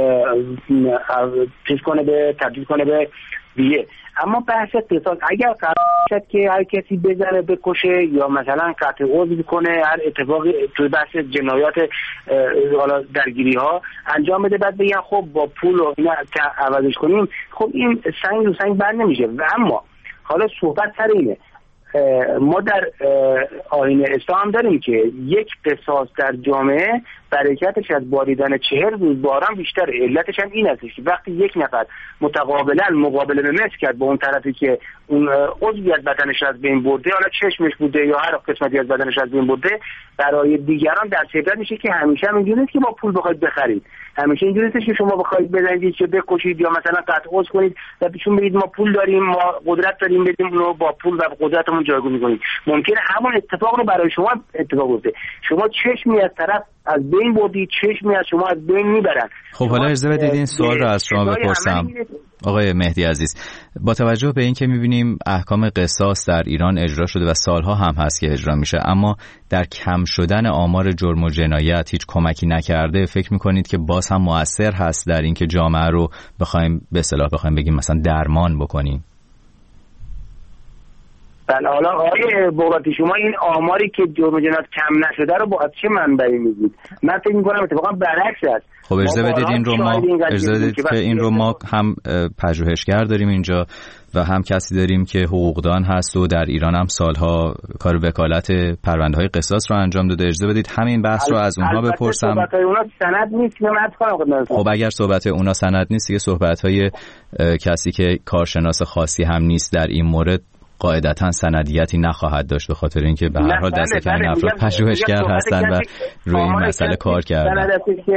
S6: تبدیل کنه به دیگه. اما بحث قصاص اگر قرار شد که هر کسی بزنه بکشه یا مثلا قطع عضو کنه، هر اتفاقی توی بحث جنایات حالا درگیری ها انجام بده، بعد بگن خب با پول و اینا عوضش کنیم، خب این سنگ رو سنگ بند نمیشه. و اما حالا صحبت سر اینه، ما در آیین اسلام داریم که یک قصاص در جامعه برکتش از باریدن 40 روز باران بیشتره. علتش هم این هستش که وقتی یک نفر متقابلا مقابله به مثل کرد با اون طرفی که اون عضوی از بدنش از بین برده، حالا چشمش بوده یا هر قسمتی از بدنش از بین برده، برای دیگران در عبرت میشه که همیشه اینجوریه که با پول بخواید بخرید، همیشه اینجوریه که شما بخواید بزنید که بکشید یا مثلا قطع عضو کنید و پیشون بگید ما پول داریم، ما قدرت داریم، بدیم اونو با پول و قدرتمون جایگزین کنید. ممکنه همون اتفاق رو برای شما اتفاق بیفته. شما چشمی از طرف از بین بردی، چشمی از شما از بین میبرن.
S4: خب حالا اجازه بدید این سوال رو از شما بپرسم آقای مهدی عزیز. با توجه به اینکه می‌بینیم احکام قصاص در ایران اجرا شده و سالها هم هست که اجرا میشه، اما در کم شدن آمار جرم و جنایت هیچ کمکی نکرده، فکر می‌کنید که باز هم مؤثر هست در اینکه جامعه رو بخوایم به اصطلاح بگیم مثلا درمان بکنیم؟
S6: بله، حالا آقای بغراتی شما این آماری که جرم و جنایت کم نشده رو با چه منبعی میگید؟ من فکر می‌کنم اتفاقا برعکس است.
S4: خب اجازه بدید این رو ما هم پژوهشگر داریم اینجا و هم کسی داریم که حقوقدان هست و در ایران هم سالها کار وکالت پرونده‌های قصاص رو انجام داده. اجازه بدید همین بحث رو از اونها بپرسم.
S6: صحبت‌های اونا سند نیست که من کنم.
S4: خب اگر صحبت اونا سند نیست که صحبت‌های کسی که کارشناس خاصی هم نیست در این مورد قاعدتاً سندیتی نخواهد داشت، به خاطر اینکه به هر حال دست کم این افراد پژوهشگر هستن و روی این مسئله کار کردن.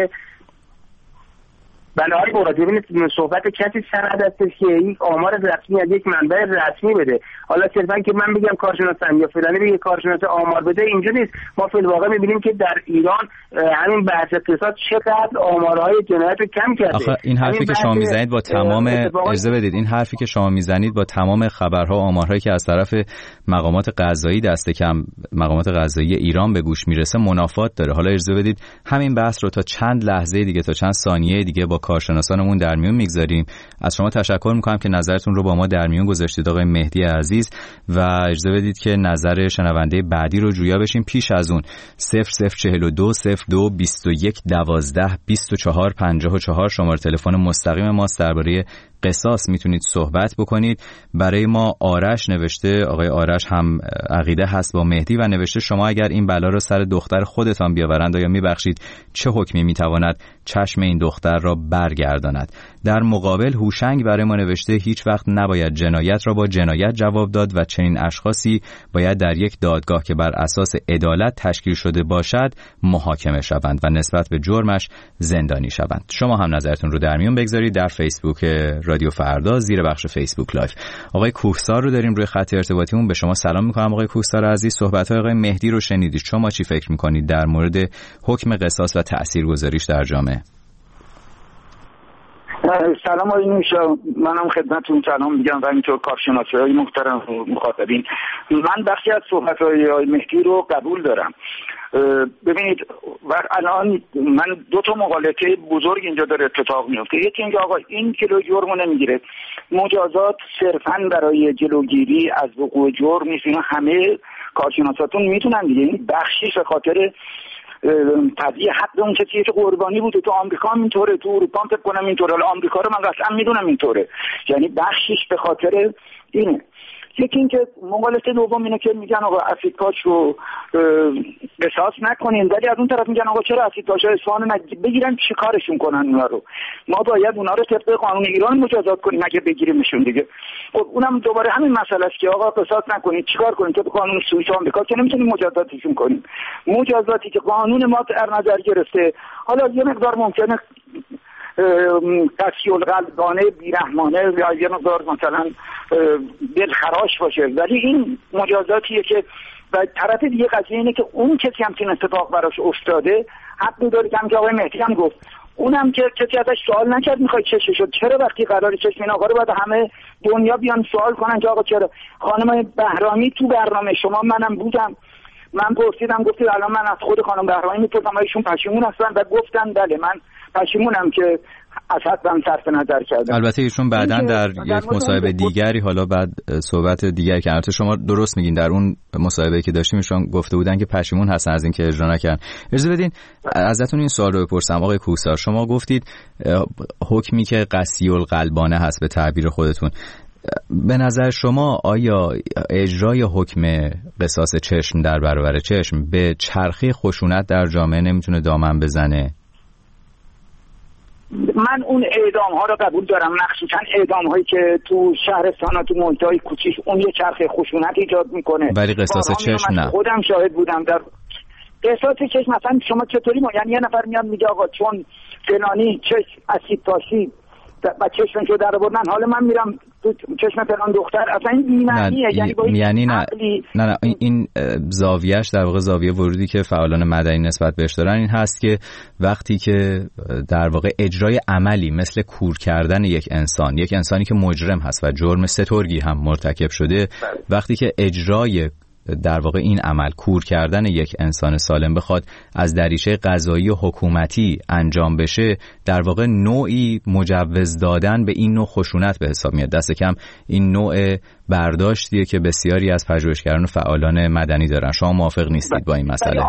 S6: بله آقای بغراتی، ببینید صحبت کسی سند هستش که این آمار رسمی از یک منبع رسمی بده. حالا صرفا که من بگم کارشناسم یا فلانی بگه کارشناس آمار بده اینجا نیست. ما فی الواقع می‌بینیم که در ایران همین بحث قصاص چقدر آمارهای جنایت رو کم کرده.
S4: آخه این حرفی که شما میزنید با تمام اجازه بدید این حرفی که شما میزنید با تمام خبرها و آمارهایی که از طرف مقامات قضایی دست کم مقامات قضایی ایران به گوش میرسه منافات داره. حالا اجازه بدید همین بحث رو تا چند لحظه دیگه تا چند ثانیه دیگه با کارشناسانمون در میون میگذاریم. از شما تشکر میکنم که نظرتون رو با ما در میون گذاشتید آقای مهدی عزیز و اجازه بدید که نظر شنونده بعدی رو جویا بشیم. پیش از اون 0042 02 21 12 24 54 شماره تلفن مستقیم ماست. درباره قصاص میتونید صحبت بکنید. برای ما آرش نوشته، آقای آرش هم عقیده هست با مهدی و نوشته شما اگر این بلا رو سر دختر خودتان بیاورند آیا میبخشید؟ چه حکمی میتواند چشم این دختر را برگرداند؟ در مقابل هوشنگ برای ما نوشته هیچ وقت نباید جنایت را با جنایت جواب داد و چنین اشخاصی باید در یک دادگاه که بر اساس عدالت تشکیل شده باشد محاکمه شوند و نسبت به جرمش زندانی شوند. شما هم نظرتون رو در میون بگذارید در فیسبوک رادیو فردا زیر بخش فیسبوک لایو. آقای کوهسار رو داریم روی خط ارتباطیمون. به شما سلام میکنم آقای کوهسار عزیز. صحبت‌های آقای مهدی رو شنیدید. شما چی فکر میکنید در مورد حکم قصاص و تاثیرگذاریش در جامعه؟
S7: سلام آقای موشا، منم خدمتتون سلام میگم و اینطور کارشناسای محترم و مخاطبین. من بخشی از صحبت‌های آقای مهدی رو قبول دارم. ببینید الان من دو تا مغالطه بزرگ اینجا داره اتفاق میفته. یکی اینکه آقا این کیلو جرمو نمیگیره، مجازات صرفاً برای جلوگیری از وقوع جرم نیست. اینا همه کارشناساتون میتونن دیگه. این بخشی به خاطر تضییع حق اون کسی که قربانی بوده. تو آمریکا هم اینطوره، تو اروپا هم فکر کنم اینطوره، حالا آمریکا رو من قطعا میدونم اینطوره. یعنی بخشیش به خاطر اینه. یکی این که مقالطه دوم اینه که میگن آقا اسید پاش رو قصاص نکنین، ولی از اون طرف میگن آقا چرا اسید پاش اصفهان بگیرن چیکارشون کنن اونا رو؟ ما باید اونا رو طبق قانون ایران مجازات کنیم اگه بگیریمشون دیگه. خب اونم دوباره همین مسئله است که آقا قصاص نکنید، چیکار کنید؟ طبق قانون سوئیس آمریکا که نمیتونیم مجازاتشون کنیم. مجازاتی که قانون ما در نظر گرفته، حالا یه مقدار ممکنه قسی القلبانه بیرحمانه یا یه مقدار مثلا دلخراش باشه، ولی این مجازاتیه که و طرف دیگه قضیه اینه که اون کسی هم که اتفاق براش افتاده حق داره که آقای مهدی هم گفت، اونم که کسی ازش سوال نکرد میخواد چشه شد، چرا وقتی قرار چشم این آقا رو باید همه دنیا بیان سوال کنن که آقا چرا؟ خانم بهرامی تو برنامه شما منم بودم، من پرسیدم، گفتید الان من از خود خانم بهرامی میپرسم ایشون پشیمون هستن و گفتن بله من پشیمونم که از حدم صرف نظر کردم.
S4: البته ایشون بعداً در یک مصاحبه دیگری، حالا بعد صحبت دیگری که البته شما درست میگین، در اون مصاحبه که داشتیم ایشون گفته بودن که پشیمون هستن از اینکه اجرا نکردن. اجازه بدین ازتون این سوال رو بپرسم آقای کوهسار، شما گفتید حکمی که قسی القلبانه هست به تعبیر خودتون، به نظر شما آیا اجرای حکم قصاص چشم در برابر چشم به چرخه خشونت در جامعه نمیتونه دامن بزنه؟
S7: من اون اعدام ها رو قبول دارم، مخصوصا اعدام هایی که تو شهرستان ها تو محیط های کوچیک اون یه چرخه خشونت ایجاد میکنه،
S4: ولی قصاص چشم نه.
S7: خودم شاهد بودم در قصاص چشم. مثلا شما چطوری یعنی یه نفر میاد میگه آقا چون فلانی چشم اسید پاشی و چشمش رو در آوردن، حالا من میرم تو چشم فلان دختر، اصلا این بی‌معنیه.
S4: یعنی نه این زاویه‌اش در واقع زاویه ورودی که فعالان مدنی نسبت بهش دارن این هست که وقتی که در واقع اجرای عملی مثل کور کردن یک انسانی که مجرم هست و جرم سترگی هم مرتکب شده، وقتی که اجرای در واقع این عمل کور کردن یک انسان سالم بخواد از دریچه قضایی و حکومتی انجام بشه، در واقع نوعی مجوز دادن به این نوع خشونت به حساب میاد. دست کم این نوع برداشتیه که بسیاری از پژوهشگران و فعالان مدنی دارن. شما موافق نیستید با این مسئله؟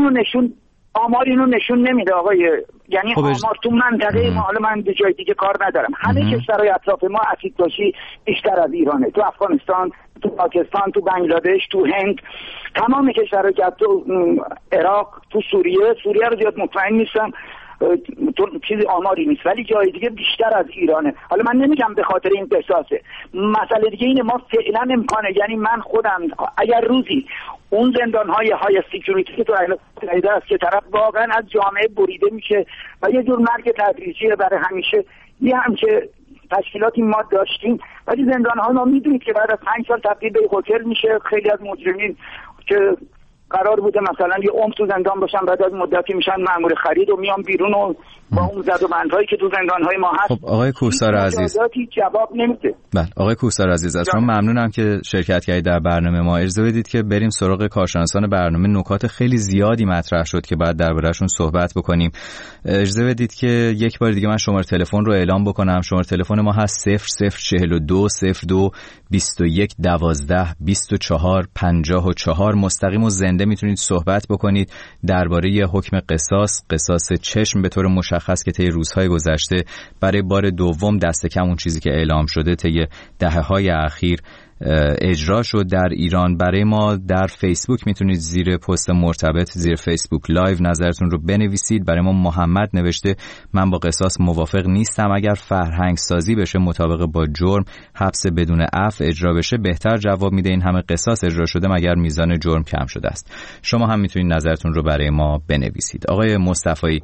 S7: آمار اینو نشون نمیده آقای، یعنی آمار تو منطقه ما، حالا من به جای دیگه کار ندارم، همه کشورهای اطراف ما اسید پاشی بیشتر از ایرانه، تو افغانستان، تو پاکستان، تو بنگلادش، تو هند، تمام کشورها که تو عراق، تو سوریه رو زیاد مطمئن نیستم، تو چیزی آماری نیست، ولی جای دیگه بیشتر از ایرانه. حالا من نمیگم به خاطر این قصاصه، مسئله دیگه اینه ما فعلا امکانه، یعنی من خودم اگر روزی اون زندان‌های های سکیوریتی که تو ایالات است که طرف واقعا از جامعه بریده میشه و یه جور مرگ تدریجیه برای همیشه، یه هم که تشکیلاتی ما داشتیم، ولی زندان‌ها ما میدونید که بعد از 5 سال تبدیل به هتل میشه. خیلی از مجرمین که قرار بوده مثلا یه عمر تو زندان باشن بعد از مدتی میشن مأمور خرید و میان بیرون و با اون زد و بندهایی که تو زندان‌های ما هست.
S4: خب آقای کوهسار عزیز
S7: جواب نمیده.
S4: بله آقای کوهسار عزیز، از شما ممنونم که شرکت کردید در برنامه ما. اجازه بدید که بریم سراغ کارشناسان برنامه. نکات خیلی زیادی مطرح شد که بعد درباره‌شون صحبت بکنیم. اجازه بدید که یک بار دیگه من شماره تلفن رو اعلام بکنم. شماره تلفن ما هست 0042 02 21 12 24 54. مستقیم و زنده میتونید صحبت بکنید درباره حکم قصاص چشم به طور مشخص که طی روزهای گذشته برای بار دوم دست کم اون چیزی که اعلام شده طی دهه‌های اخیر اجرا شد در ایران. برای ما در فیسبوک میتونید زیر پست مرتبط زیر فیسبوک لایو نظرتون رو بنویسید. برای ما محمد نوشته من با قصاص موافق نیستم، اگر فرهنگ سازی بشه مطابق با جرم حبس بدون عفو اجرا بشه بهتر. جواب میده این همه قصاص اجرا شده مگر میزان جرم کم شده است؟ شما هم میتونید نظرتون رو برای ما بنویسید. آقای مصطفی،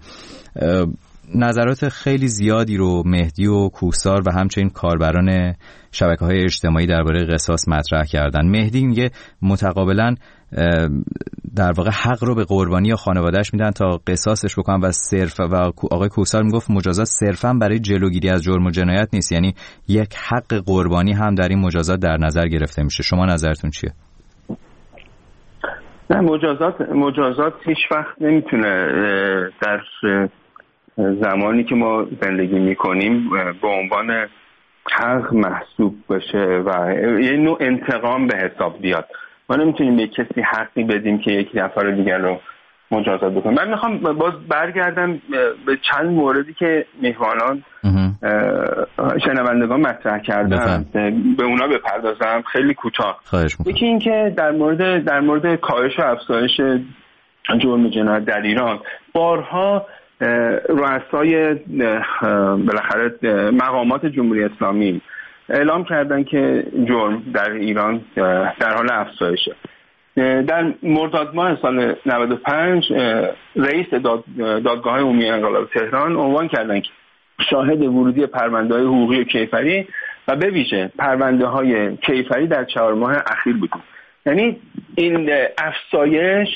S4: نظرات خیلی زیادی رو مهدی و کوهسار و همچنین کاربران شبکه‌های اجتماعی درباره قصاص مطرح کردن. مهدی میگه متقابلا در واقع حق رو به قربانی یا خانواده‌اش میدن تا قصاصش بکنن و صرف، و آقای کوهسار میگفت مجازات صرفاً برای جلوگیری از جرم و جنایت نیست، یعنی یک حق قربانی هم در این مجازات در نظر گرفته میشه. شما نظرتون چیه؟
S2: نه، مجازات هیچ وقت نمیتونه در زمانی که ما زندگی میکنیم به عنوان حق محسوب بشه و یه نوع انتقام به حساب بیاد. ما نمیتونیم به کسی حقی بدیم که یک نفر دیگر رو مجازات بکنه. من میخوام باز برگردم به چند موردی که میهمانان شنوندگان مطرح کردن به اونا بپردازم خیلی کوتاه. یکی این که در مورد کاهش و افزایش جرم جنایت در ایران بارها رؤسای بالاخره مقامات جمهوری اسلامی اعلام کردن که جرم در ایران در حال افزایشه. در مرداد ماه سال 95 رئیس دادگاه عمومی انقلاب تهران عنوان کردن که شاهد ورودی پرونده‌های حقوقی و کیفری و به ویژه پرونده‌های کیفری در 4 ماه اخیر بودیم. یعنی این افزایش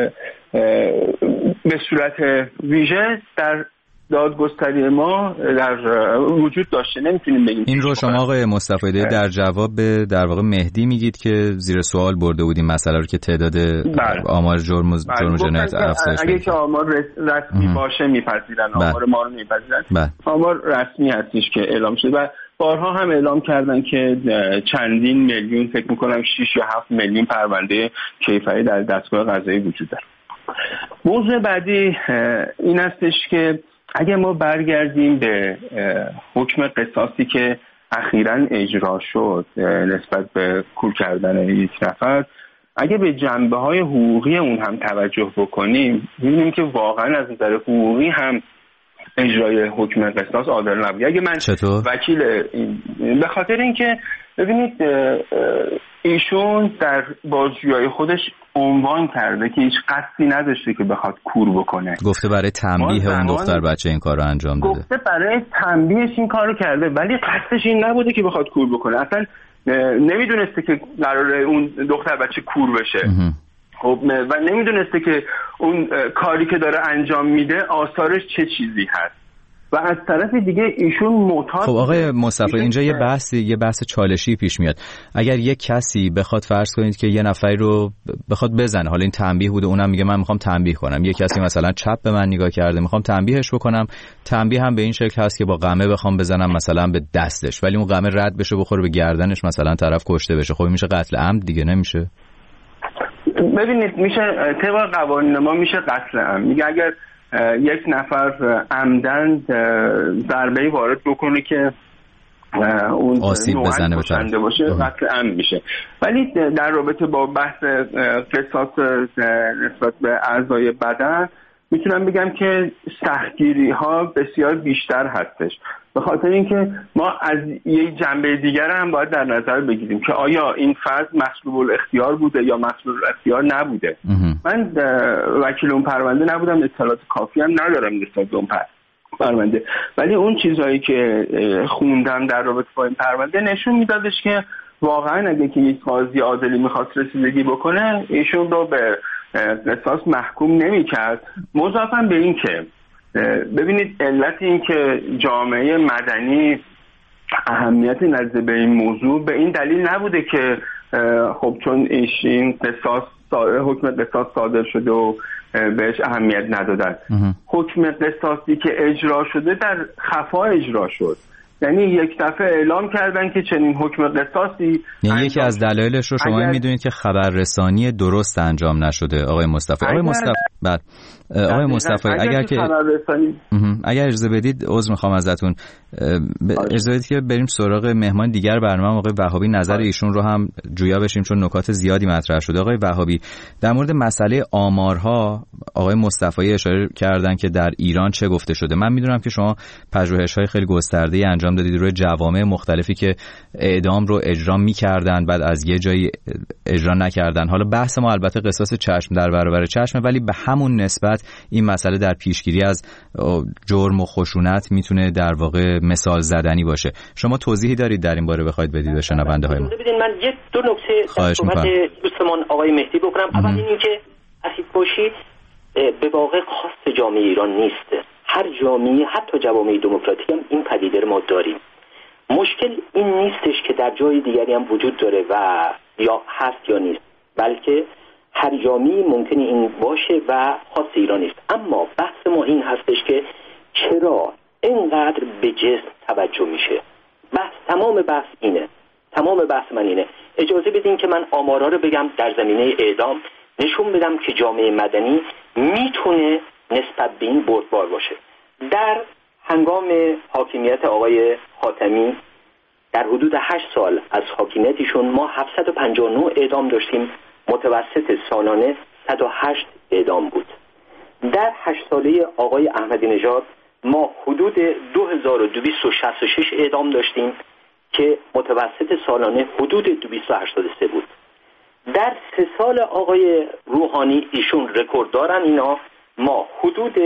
S2: به صورت ویژه در دادگستری ما در وجود داشته. نمیتونیم بگیم
S4: این رو شما آقای مصطفی در جواب به در واقع مهدی میگید که زیر سوال برده بودیم مسئله رو که تعداد آمار جرم جنایت افزایش
S2: اگه که آمار رسمی باشه میپذیرن، آمار ما رو میپذیرن. آمار رسمی هستش که اعلام شده و بارها هم اعلام کردن که چندین میلیون، فکر میکنم 6 یا 7 میلیون پرونده کیفری در دستگاه قضایی وجود داره. موضوع بعدی این هستش که اگه ما برگردیم به حکم قصاصی که اخیراً اجرا شد نسبت به کور کردن یک نفر، اگه به جنبه‌های حقوقی اون هم توجه بکنیم می‌بینیم که واقعاً از نظر حقوقی هم اجرای حکم قصاص عادل نبود. اگه من وکیل به خاطر اینکه ببینید ایشون در بازجویی خودش عنوان کرده که هیچ قصدی نداشته که بخواد کور بکنه.
S4: گفته برای تنبیه اون دختر بچه این کارو انجام داده.
S2: گفته برای تنبیهش این کارو کرده ولی قصدش این نبوده که بخواد کور بکنه. اصلا نمیدونسته که قراره اون دختر بچه کور بشه. خب و نمیدونسته که اون کاری که داره انجام میده آثارش چه چیزی هست. و از طرف دیگه ایشون معتاد.
S4: خب آقای مصطفی اینجا یه بحث چالشی پیش میاد. اگر یک کسی بخواد فرض کنید که یه نفری رو بخواد بزنه، حالا این تنبیه بوده، اونم میگه من میخوام تنبیه کنم، یه کسی مثلا چپ به من نگاه کرده میخوام تنبیهش بکنم، تنبیه هم به این شکل هست که با قمه بخوام بزنم مثلا به دستش ولی اون قمه رد بشه بخوره به گردنش مثلا طرف کشته بشه، خب میشه قتل عمد دیگه، نمیشه؟
S2: ببینید میشه طبق قوانین ما میشه قتل عمد. میگه اگر یک نفر عمدن ضربه‌ای وارد بکنه که اون
S4: آسیب بزنه به
S2: باشه قتل عمد میشه. ولی در رابطه با بحث قصاص نسبت به اعضای بدن میتونم بگم که سختگیری ها بسیار بیشتر هستش، به خاطر اینکه ما از یک جنبه دیگر هم باید در نظر بگیریم که آیا این فرد مسلوب الاختیار بوده یا مسلوب الاختیار نبوده. من وکیل اون پرونده نبودم، اطلاعات کافی هم ندارم نسبت به اون پرونده، ولی اون چیزهایی که خوندم در رابطه با این پرونده نشون میدادش که واقعا اگه که یک قاضی عادلی میخواست رسیدگی بکنه ایشون رو به قصاص محکوم نمی‌کرد. مضافاً به این که ببینید علت این که جامعه مدنی اهمیت نزد به این موضوع به این دلیل نبوده که خب چون این قصاص حکم قصاص صادر شده و بهش اهمیت ندادن. حکم قصاصی که اجرا شده در خفا اجرا شد، یعنی یک دفعه اعلام کردن که چنین حکم قصاصی،
S4: یعنی یکی از دلایلش رو شما میدونید که خبررسانی درست انجام نشده. آقای مصطفی آقای مصطفی اگر اجازه بدید عذر میخوام ازتون، اجازه بدید که بریم سراغ مهمان دیگر برنامه آقای وهابی، نظر ایشون رو هم جویا بشیم چون نکات زیادی مطرح شده. آقای وهابی در مورد مسئله آمارها آقای مصطفی اشاره کردن که در ایران چه گفته شده. من میدونم که شما پژوهش‌های خیلی گسترده‌ای انجام دادید روی جوامع مختلفی که اعدام رو اجرا می‌کردن بعد از یه جایی اجرا نکردن. حالا بحث ما البته قصاص چشم در برابر چشم، ولی به همون نسبت این مسئله در پیشگیری از جرم و خشونت میتونه در واقع مثال زدنی باشه. شما توضیحی دارید در این باره بخواید بدید به شنونده‌های ما؟
S5: ببینید من یک دو نکته صحبت دوستمون آقای مهدی بکنم. اول اینکه اسید باشی به واقع خاص جامعه ایران نیست. هر جامعه حتی جوامع دموکراتیک هم این پدیده رو ما داریم. مشکل این نیستش که در جای دیگری هم وجود داره و یا هست یا نیست، بلکه هر جامعه ممکنه این باشه و خاص ایران نیست. اما بحث ما این هستش که چرا اینقدر به جسم توجه میشه. تمام بحث من اینه. اجازه بدین که من آمارا رو بگم در زمینه اعدام، نشون بدم که جامعه مدنی میتونه نسبت به این بردبار باشه. در هنگام حاکمیت آقای خاتمی در حدود 8 سال از حاکمیتشون ما 759 اعدام داشتیم، متوسط سالانه 108 اعدام بود. در 8 ساله آقای احمدی نژاد ما حدود 2266 اعدام داشتیم که متوسط سالانه حدود 283 بود. در 3 سال آقای روحانی، ایشون رکورد دارن اینا، ما حدود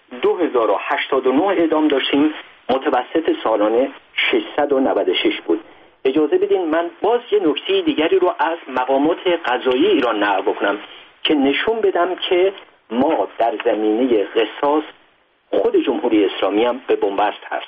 S5: 2089 اعدام داشتیم، متوسط سالانه 696 بود. اجازه بدین من باز یه نکته دیگری رو از مقامات قضایی ایران نقل بکنم که نشون بدم که ما در زمینه قصاص خود جمهوری اسلامی هم به بنبست هست.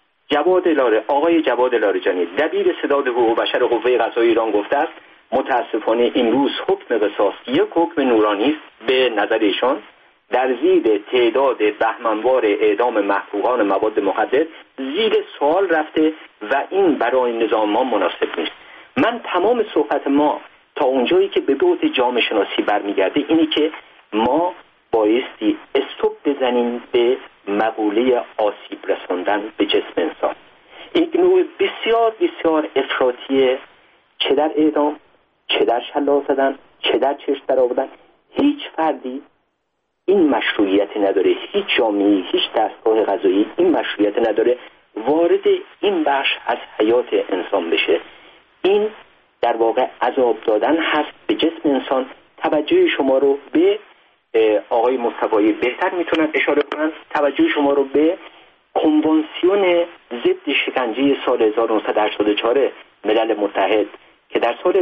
S5: آقای جواد لاریجانی دبیر ستاد حقوق بشر قوه قضاییه ایران گفته است متاسفانه این روز حکم قصاص یک حکم نورانی است به نظر ایشان، در زیر تعداد بهمنوار اعدام محقوقان مواد مخدر زیر سوال رفته و این برای نظام ما مناسب نیست. من تمام صحبت ما تا اونجایی که به بعد جامعه شناسی برمیگرده اینی که ما بایستی استوب بزنیم به مقوله آسیب رساندن به جسم انسان. یک نوع بسیار بسیار افراطیه، چه در اعدام، چه در شلاق زدن، چه در چشم درآوردن. هیچ فردی این مشروعیت نداره، هیچ جامعه‌ای، هیچ دستگاه قضایی این مشروعیت نداره وارد این بخش از حیات انسان بشه. این در واقع عذاب دادن هست به جسم انسان. توجه شما رو به آقای مصطفی بهتر میتونن اشاره کنن، توجه شما رو به کنوانسیون ضد شکنجه سال 1984 ملل متحد که در سال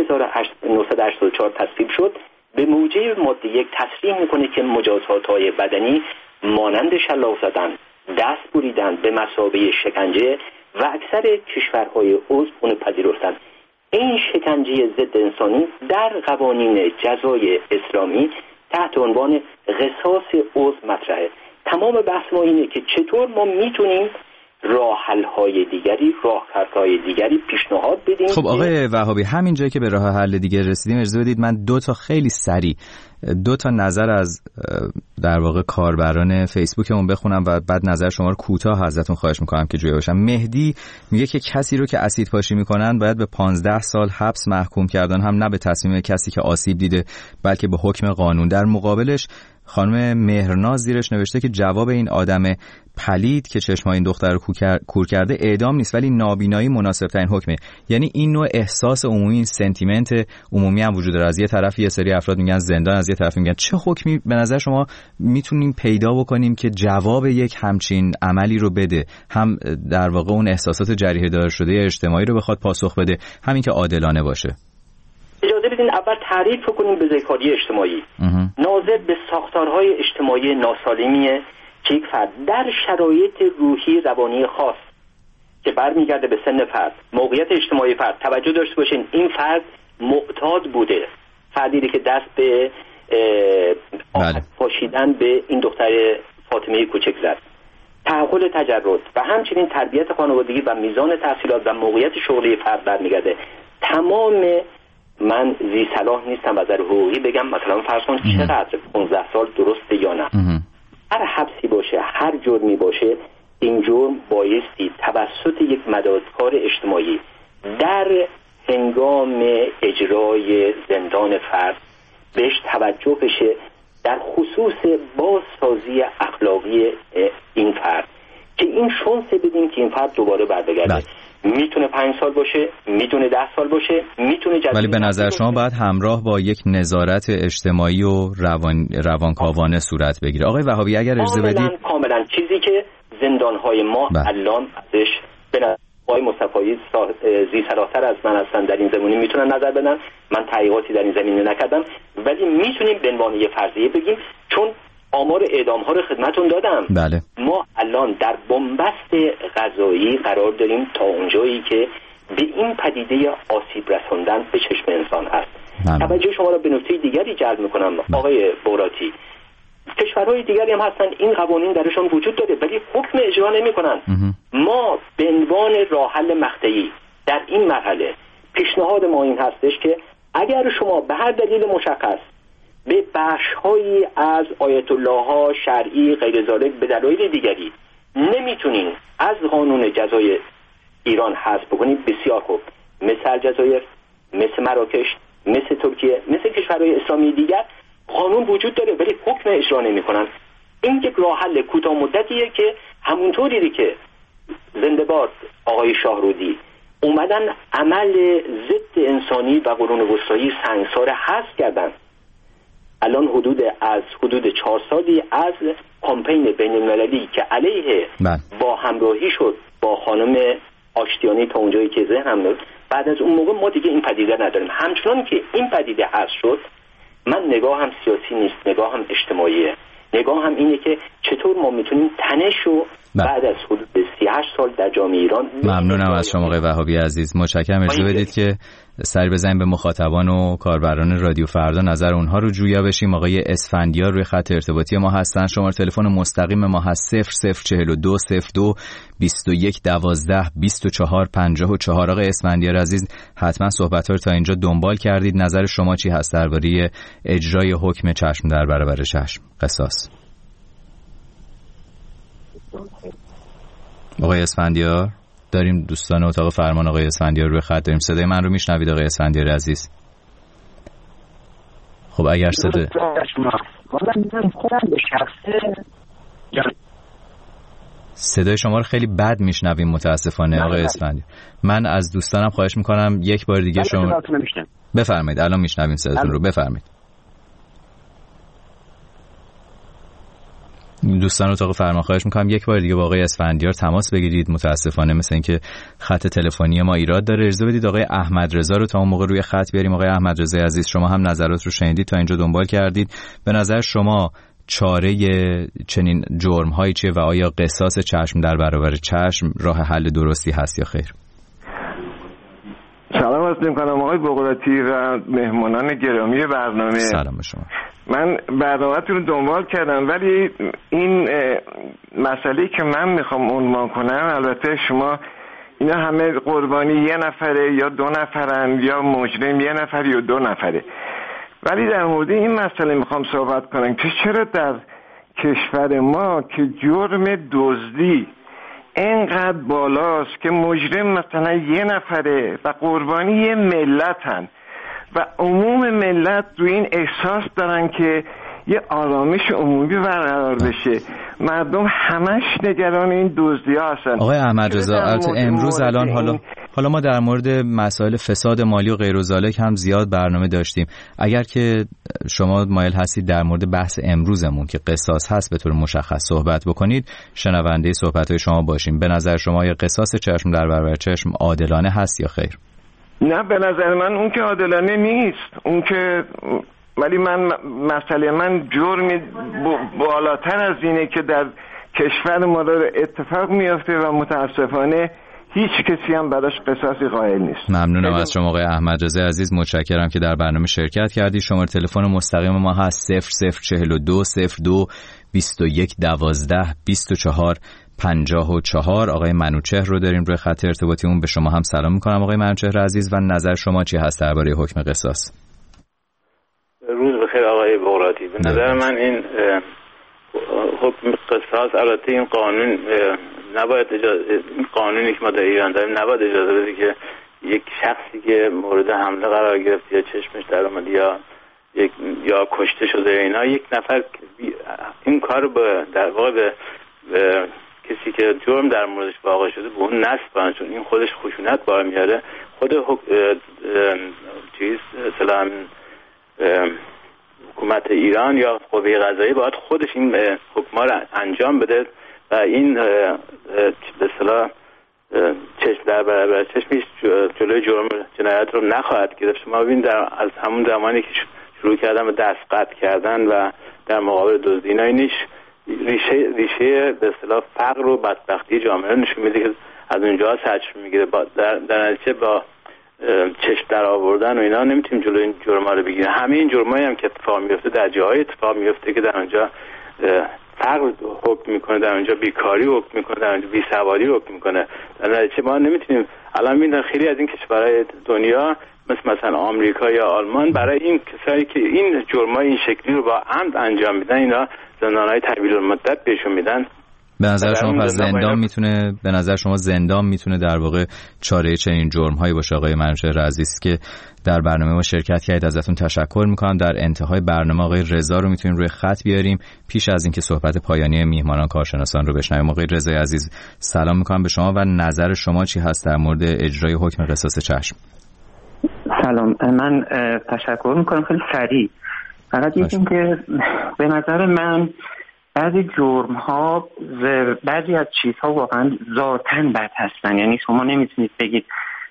S5: 1984 تصویب شد به موجب ماده 1 تصریح میکنه که مجازات‌های بدنی مانند شلاق زدن، دست بریدن به مثابه شکنجه و اکثر کشورهای عضو اون پذیرفتن. این شکنجه ضد انسانی در قوانین جزای اسلامی تحت عنوان قصاص عضو مطرحه. تمام بحث ما اینه که چطور ما میتونیم راه‌حل‌های دیگری، راهکارهای دیگری پیشنهاد بدیم.
S4: خب آقای وهابی، همین جایی که به راه حل دیگه رسیدیم اجازه بدید من 2 تا خیلی سریع 2 تا نظر از در واقع کاربران فیسبوکمون بخونم و بعد نظر شما رو کوتاه ازتون خواهش میکنم که جویا باشم. مهدی میگه که کسی رو که اسید پاشی میکنن باید به 15 سال حبس محکوم کردن، هم نه به تصمیم کسی که آسیب دیده بلکه به حکم قانون. در مقابلش خانم مهرناز زیرش نوشته که جواب این آدم پلید که چشمای این دختر رو کور کرده اعدام نیست ولی نابینایی مناسب ترین حکمه. یعنی این نوع احساس عمومی، این سنتیمنت عمومی هم وجود داره. از یه طرف یه سری افراد میگن زندان، از یه طرف میگن چه حکمی به نظر شما میتونیم پیدا بکنیم که جواب یک همچین عملی رو بده، هم در واقع اون احساسات جریحه دار شده اجتماعی رو بخواد پاسخ بده، همین که عادلانه باشه؟
S5: اجازه بدین اول تعریف کنیم بزهکاری اجتماعی. ناظر به ساختارهای اجتماعی ناسالمیه که یک فرد در شرایط روحی روانی خاص که برمیگرده به سن فرد، موقعیت اجتماعی فرد، توجه داشته باشین این فرد معتاد بوده، فردی که دست به پاشیدن به این دختر فاطمه کوچک زد، تحول تجرد و همچنین تربیت خانوادگی و میزان تحصیلات و موقعیت شغلی فرد برمیگرده. تمام من زی صلاح نیستم از نظر حقوقی بگم مثلا فرض کن چقدر 15 سال درسته یا نه. هر حبسی باشه، هر جرمی باشه، این جرم بایستی توسط یک مدادکار اجتماعی در هنگام اجرای زندان فرد بهش توجه بشه، در خصوص بازسازی اخلاقی این فرد که این شانس بدیم که این فرد دوباره برگرده. میتونه 5 سال باشه، میتونه 10 سال باشه، میتونه
S4: ولی به نظر شما باید همراه با یک نظارت اجتماعی و روانکاوانه صورت بگیره. آقای وهابی اگر اجازه بدید
S5: کاملا چیزی که زندانهای ما الان ازش به آقای مصطفی زی صلاح‌تر از من هستن در این زمینه میتونن نظر بدن. من تحقیقاتی در این زمینه نکردم ولی میتونیم به عنوان یه فرضیه بگیم، چون آمار اعدام ها رو خدمتون دادم.
S4: بله.
S5: ما الان در بنبست قضایی قرار داریم تا اونجایی که به این پدیده آسیب رساندن به چشم انسان هست. توجه شما را به نکته دیگری جلب میکنم آقای بوراتی. کشورهای دیگری هم هستن این قوانین درشون وجود داره ولی حکم اجرا نمیکنن. ما به عنوان راه حل مقطعی در این مرحله پیشنهاد ما این هستش که اگر شما به هر دلیل مشخص به بخش‌هایی از آیت الله ها شرعی غیر ذالک به دلایل دیگری نمیتونین از قانون جزای ایران حذف بکنید. بسیار خوب، مثل الجزایر، مثل مراکش، مثل ترکیه، مثل کشورهای اسلامی دیگر قانون وجود داره ولی حکم اجرا نمیکنن. این یک راه حل کوتاه مدتیه که همونطوری که زنده باد آقای شاهرودی اومدن عمل ضد انسانی و قرون وسطایی سنگسار حذف کردن. الان حدود 4 سالی از کمپین بین المللی که علیه با همراهی شد با خانم آشتیانی تا اونجایی که ذهنم میاد، بعد از اون موقع ما دیگه این پدیده نداریم. همچنان که این پدیده حذف شد، من نگاهم سیاسی نیست، نگاهم اجتماعیه. نگاهم اینه که چطور ما میتونیم تنش رو بعد از حدود 38 سال در جامعه ایران.
S4: ممنونم از شما آقای وهابی عزیز. متشکرم. اجازه بدید که سری بزنیم به مخاطبان و کاربران رادیو فردا، نظر اونها رو جویا بشیم. آقای اسفندیار روی خط ارتباطی ما هستن. شماره تلفن مستقیم ما هست 0042 02 21 12 24 54. آقای اسفندیار عزیز، حتما صحبت‌ها رو تا اینجا دنبال کردید. نظر شما چی هست درباره اجرای حکم چشم در برابر چشم، قصاص؟ آقای اسفندیار، داریم دوستان اتاق فرمان آقای اسفندیار روی خط داریم. صدای من رو میشنوید آقای اسفندیار عزیز؟ خب اگر صدای شما رو خیلی بد میشنویم متاسفانه آقای اسفندیار. من از دوستانم خواهش میکنم یک بار دیگه شما بفرمایید. الان میشنویم صداتون رو، بفرمایید. دوستان اتاق فرمان خواهش میکنم یک بار دیگه با آقای اسفندیار تماس بگیرید. متاسفانه مثل اینکه خط تلفنی ما ایراد داره. اجازه بدید آقای احمد رضا رو تا اون موقع روی خط بیاریم. آقای احمد رضا عزیز، شما هم نظرات رو شنیدید، تا اینجا دنبال کردید. به نظر شما چاره چنین جرم‌هایی چیه و آیا قصاص چشم در برابر چشم راه حل درستی هست یا خیر؟
S8: سلام عرض می‌کنم آقای بقراتی و مهمانان گرامی برنامه.
S4: سلام شما.
S8: من برنامه‌تون رو دنبال کردم ولی این مسئله‌ای که من میخوام عنوان کنم، البته شما اینا همه قربانی یه نفره یا 2 نفرن یا مجرم یه نفر یا 2 نفره، ولی در مورد این مسئله میخوام صحبت کنم که چرا در کشور ما که جرم دزدی اینقدر بالاست که مجرم مثلا یه نفره و قربانی یه ملتن و عموم ملت رو این احساس دارن که یه آرامش عمومی برقرار بشه. مردم همش نگران این دزدی‌ها هستن.
S4: آقای احمد رضا، البته امروز الان حالا ما در مورد مسائل فساد مالی و غیر و ذالک هم زیاد برنامه داشتیم. اگر که شما مایل هستید در مورد بحث امروزمون که قصاص هست به طور مشخص صحبت بکنید، شنونده صحبت‌های شما باشیم. به نظر شما یا قصاص چشم در برابر چشم عادلانه هست یا خیر؟
S8: نه، به نظر من اون که عادلانه نیست. اون که ولی مسئله من جرمی بالاتر از اینه که در کشور ما اتفاق میفته و متاسفانه هیچ کسی هم براش قصاصی قائل نیست.
S4: ممنونم از شما آقای احمد رضا عزیز. متشکرم که در برنامه شرکت کردید. شماره تلفن مستقیم ما هست 0042 02 21 12 24 54. آقای منوچهر رو داریم روی خط ارتباطیمون. به شما هم سلام میکنم آقای منوچهر عزیز و نظر شما چی هست درباره حکم قصاص؟
S9: روز بخیر آقای بقراتی. به نظر من این حکم قصاص، البته این قانون نباید این قانونی که ما در ایران داریم نباید اجازه بده که یک شخصی که مورد حمله قرار گرفت یا چشمش در اومد یا کشته شده اینا، یک نفر این کار رو در واقع به کسی که جرم در موردش واقع شده به اون نسبن، چون این خودش خشونت بار میاره. خود حکومت ایران یا قوه قضاییه باید خودش این حکما رو انجام بده و این به اصطلاح چشم در برابر چشم جلوی جرم جنایت رو نخواهد گرفت. شما ببین از همون زمانی که شروع کردن به دست قطع کردن و در مقابل دزدی اینا، اینش ریشه به اصطلاح فقر و بدبختی جامعه رو نشون میده که از اونجا سرچشمه میگیره. در نتیجه با چشم در آوردن و اینا نمیتونیم جلوی این جرم‌ها رو بگیریم. همه این جرمایی هم که اتفاق میفته در جاهای اتفاق میفته که در اونجا فقر حکم میکنه، در اونجا بیکاری حکم میکنه، در اونجا بیسوادی حکم میکنه. در نتیجه ما نمیتونیم الان ببینید خیلی از این کشورهای دنیا مثلا آمریکا یا آلمان برای این کسایی که این جرمای این شکلی رو با عمد انجام میدن، اینا زندانهای طویل المدت بهشون میدن
S4: به نظر شما پس زندان میتونه در واقع چاره چنین جرم‌هایی باشه؟ آقای منوچهر عزیز که در برنامه ما شرکت کردید ازتون تشکر میکنم. در انتهای برنامه آقای رضا رو میتونیم روی خط بیاریم پیش از اینکه صحبت پایانی میهمانان کارشناسان رو بشنویم. آقای رضای عزیز سلام میکنم به شما و نظر شما چی هست در مورد اجرای حکم قصاص چشم؟
S3: سلام، من تشکر میکنم. خیلی سریع فقط یکیم که به نظر من بعضی جرم ها بعضی از چیزها واقعا ذاتاً بد هستن، یعنی شما نمیتونید بگید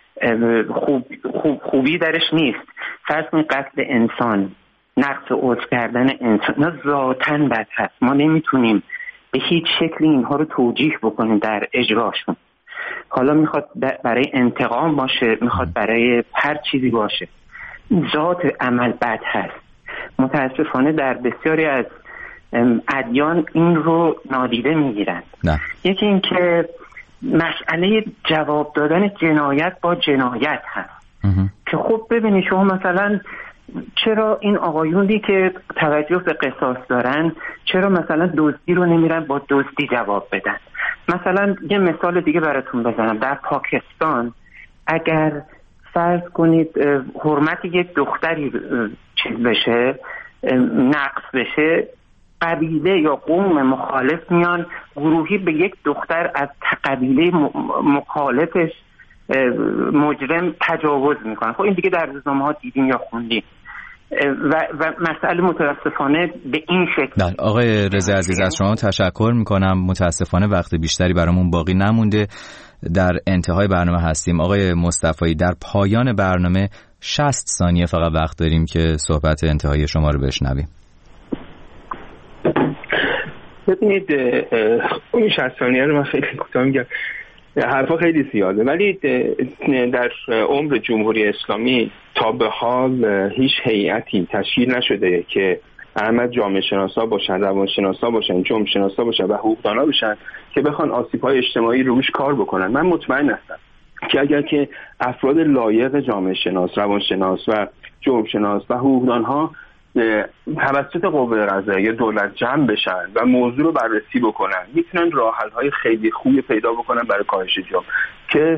S3: خوبی درش نیست. فرض کنید قتل انسان، نقص عضو کردن انسان، نه ذاتاً بد هست. ما نمیتونیم به هیچ شکلی اینها رو توجیه بکنیم در اجراشون. حالا میخواد برای انتقام باشه، میخواد برای هر چیزی باشه، ذات عمل بد هست. متاسفانه در بسیاری از ادیان این رو نادیده میگیرن. یکی این که مسئله جواب دادن جنایت با جنایت هست که خب ببینید شما مثلا چرا این آقایونی که توجه به قصاص دارن چرا مثلا دزدی رو نمیرن با دزدی جواب بدن؟ مثلا یه مثال دیگه براتون بزنم. در پاکستان اگر فرض کنید حرمت یک دختری چیز بشه، نقص بشه، قبیله یا قوم مخالف میان گروهی به یک دختر از قبیله مخالفش مجرم تجاوز میکنن. خب این دیگه در روزنامه ها دیدیم یا خوندیم و مسئله متاسفانه به این شکل.
S4: آقای رضا عزیز از شما تشکر میکنم. متاسفانه وقت بیشتری برامون باقی نمونده، در انتهای برنامه هستیم. آقای مصطفی در پایان برنامه 60 ثانیه فقط وقت داریم که صحبت انتهایی شما رو بشنویم.
S2: ببینید اون 60 ثانیه رو من خیلی کوتاه میگم، حرفا خیلی زیاده، ولی در عمر جمهوری اسلامی تا به حال هیچ هیئتی تشکیل نشده که احمد جامعه شناسا باشن، روانشناسا باشن، جرم شناسا باشن و حقوقدانا باشن که بخوان آسیب‌های اجتماعی روش کار بکنن. من مطمئن هستم که اگر که افراد لایق جامعه شناس، روانشناس و جرم شناس و حقوقدان‌ها توسط قوه قضاییه دولت جمع بشن و موضوع رو بررسی بکنن، میتونن راه حل‌های خیلی خوبی پیدا بکنن برای کاهش جرم که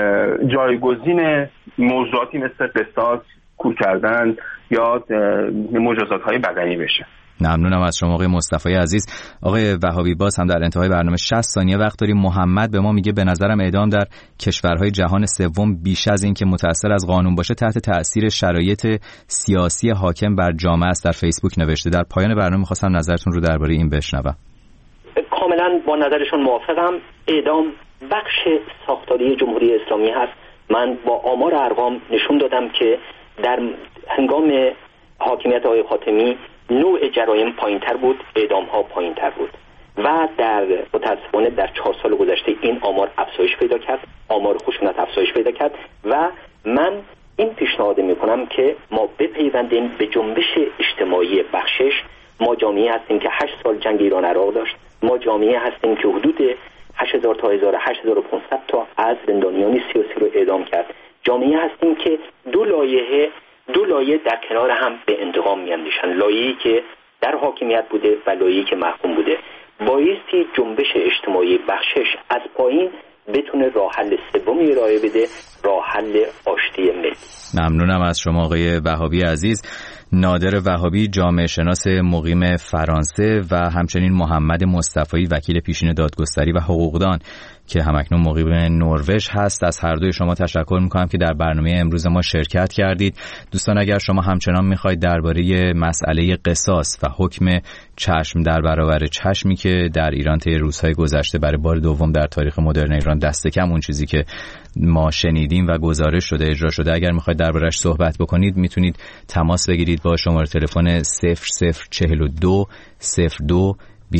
S2: جایگزین موضوعاتی مثل قصاص، کور کردن یا مجازات‌های بدنی بشه.
S4: ممنونم از شما آقای مصطفی عزیز. آقای وهابی باز هم در انتهای برنامه 60 ثانیه وقت داریم. محمد به ما میگه به نظرم اعدام در کشورهای جهان سوم بیش از این که متأثر از قانون باشه تحت تأثیر شرایط سیاسی حاکم بر جامعه است. در فیسبوک نوشته. در پایان برنامه می‌خواستم نظرتون رو درباره این بشنوم.
S5: کاملا با نظرشون موافقم. اعدام بخش ساختاری جمهوری اسلامی هست. من با آمار ارقام نشون دادم که در هنگام حاکمیت آقای خاتمی نوع جرایم پایین‌تر بود، اعدام‌ها پایین‌تر بود و در متأسفانه در 4 سال گذشته این آمار افزایش پیدا کرد، آمار خشونت افزایش پیدا کرد و من این پیشنهاد می‌کنم که ما بپیوندیم به جنبش اجتماعی بخشش. ما جامعه هستیم که 8 سال جنگ ایران عراق داشت، ما جامعه هستیم که حدود 8000 تا 8500 تا از زندانیان سیاسی رو اعدام کرد، جامعه هستیم که دو لایه در کنار هم به انتقام میاندیشن، لایه‌ای که در حاکمیت بوده و لایه‌ای که محکوم بوده. بایستی جنبش اجتماعی بخشش از پایین بتونه راه حل سومی ارائه بده، راه حل آشتی ملی.
S4: ممنونم از شما آقای وهابی عزیز. نادر وهابی جامعه شناس مقیم فرانسه و همچنین محمد مصطفی وکیل پیشین دادگستری و حقوقدان که همکنون مقیم نروژ هست. از هر دوی شما تشکر میکنم که در برنامه امروز ما شرکت کردید. دوستان اگر شما همچنان میخواید درباره مسئله قصاص و حکم چشم در برابر چشمی که در ایران طی روزهای گذشته برای بار دوم در تاریخ مدرن ایران دست کم اون چیزی که ما شنیدیم و گزارش شده اجرا شده، اگر میخواید دربارش صحبت بکنید میتونید تماس بگیرید با شماره تلفن 0042 02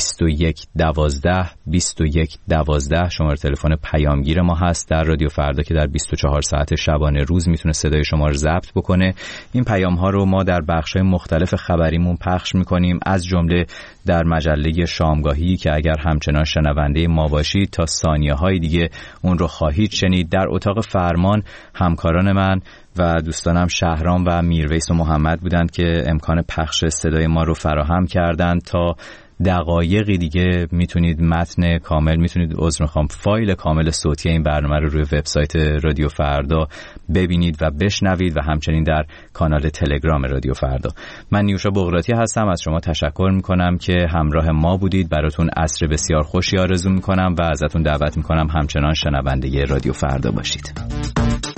S4: 2112 2112 شماره تلفن پیامگیر ما هست در رادیو فردا که در 24 ساعت شبانه روز میتونه صدای شما رو ضبط بکنه. این پیام ها رو ما در بخش‌های مختلف خبریمون پخش میکنیم، از جمله در مجله شامگاهی که اگر همچنان شنونده ما باشید تا ثانیه‌های دیگه اون رو خواهید شنید. در اتاق فرمان همکاران من و دوستانم شهرام و میرویس و محمد بودند که امکان پخش صدای ما رو فراهم کردند. تا دقایقی دیگه میتونید متن کامل، میتونید فایل کامل صوتی این برنامه رو روی وبسایت رادیو فردا ببینید و بشنوید و همچنین در کانال تلگرام رادیو فردا. من نیوشا بغراتی هستم، از شما تشکر میکنم که همراه ما بودید. براتون عصر بسیار خوشی آرزو میکنم و ازتون دعوت میکنم همچنان شنونده رادیو فردا باشید.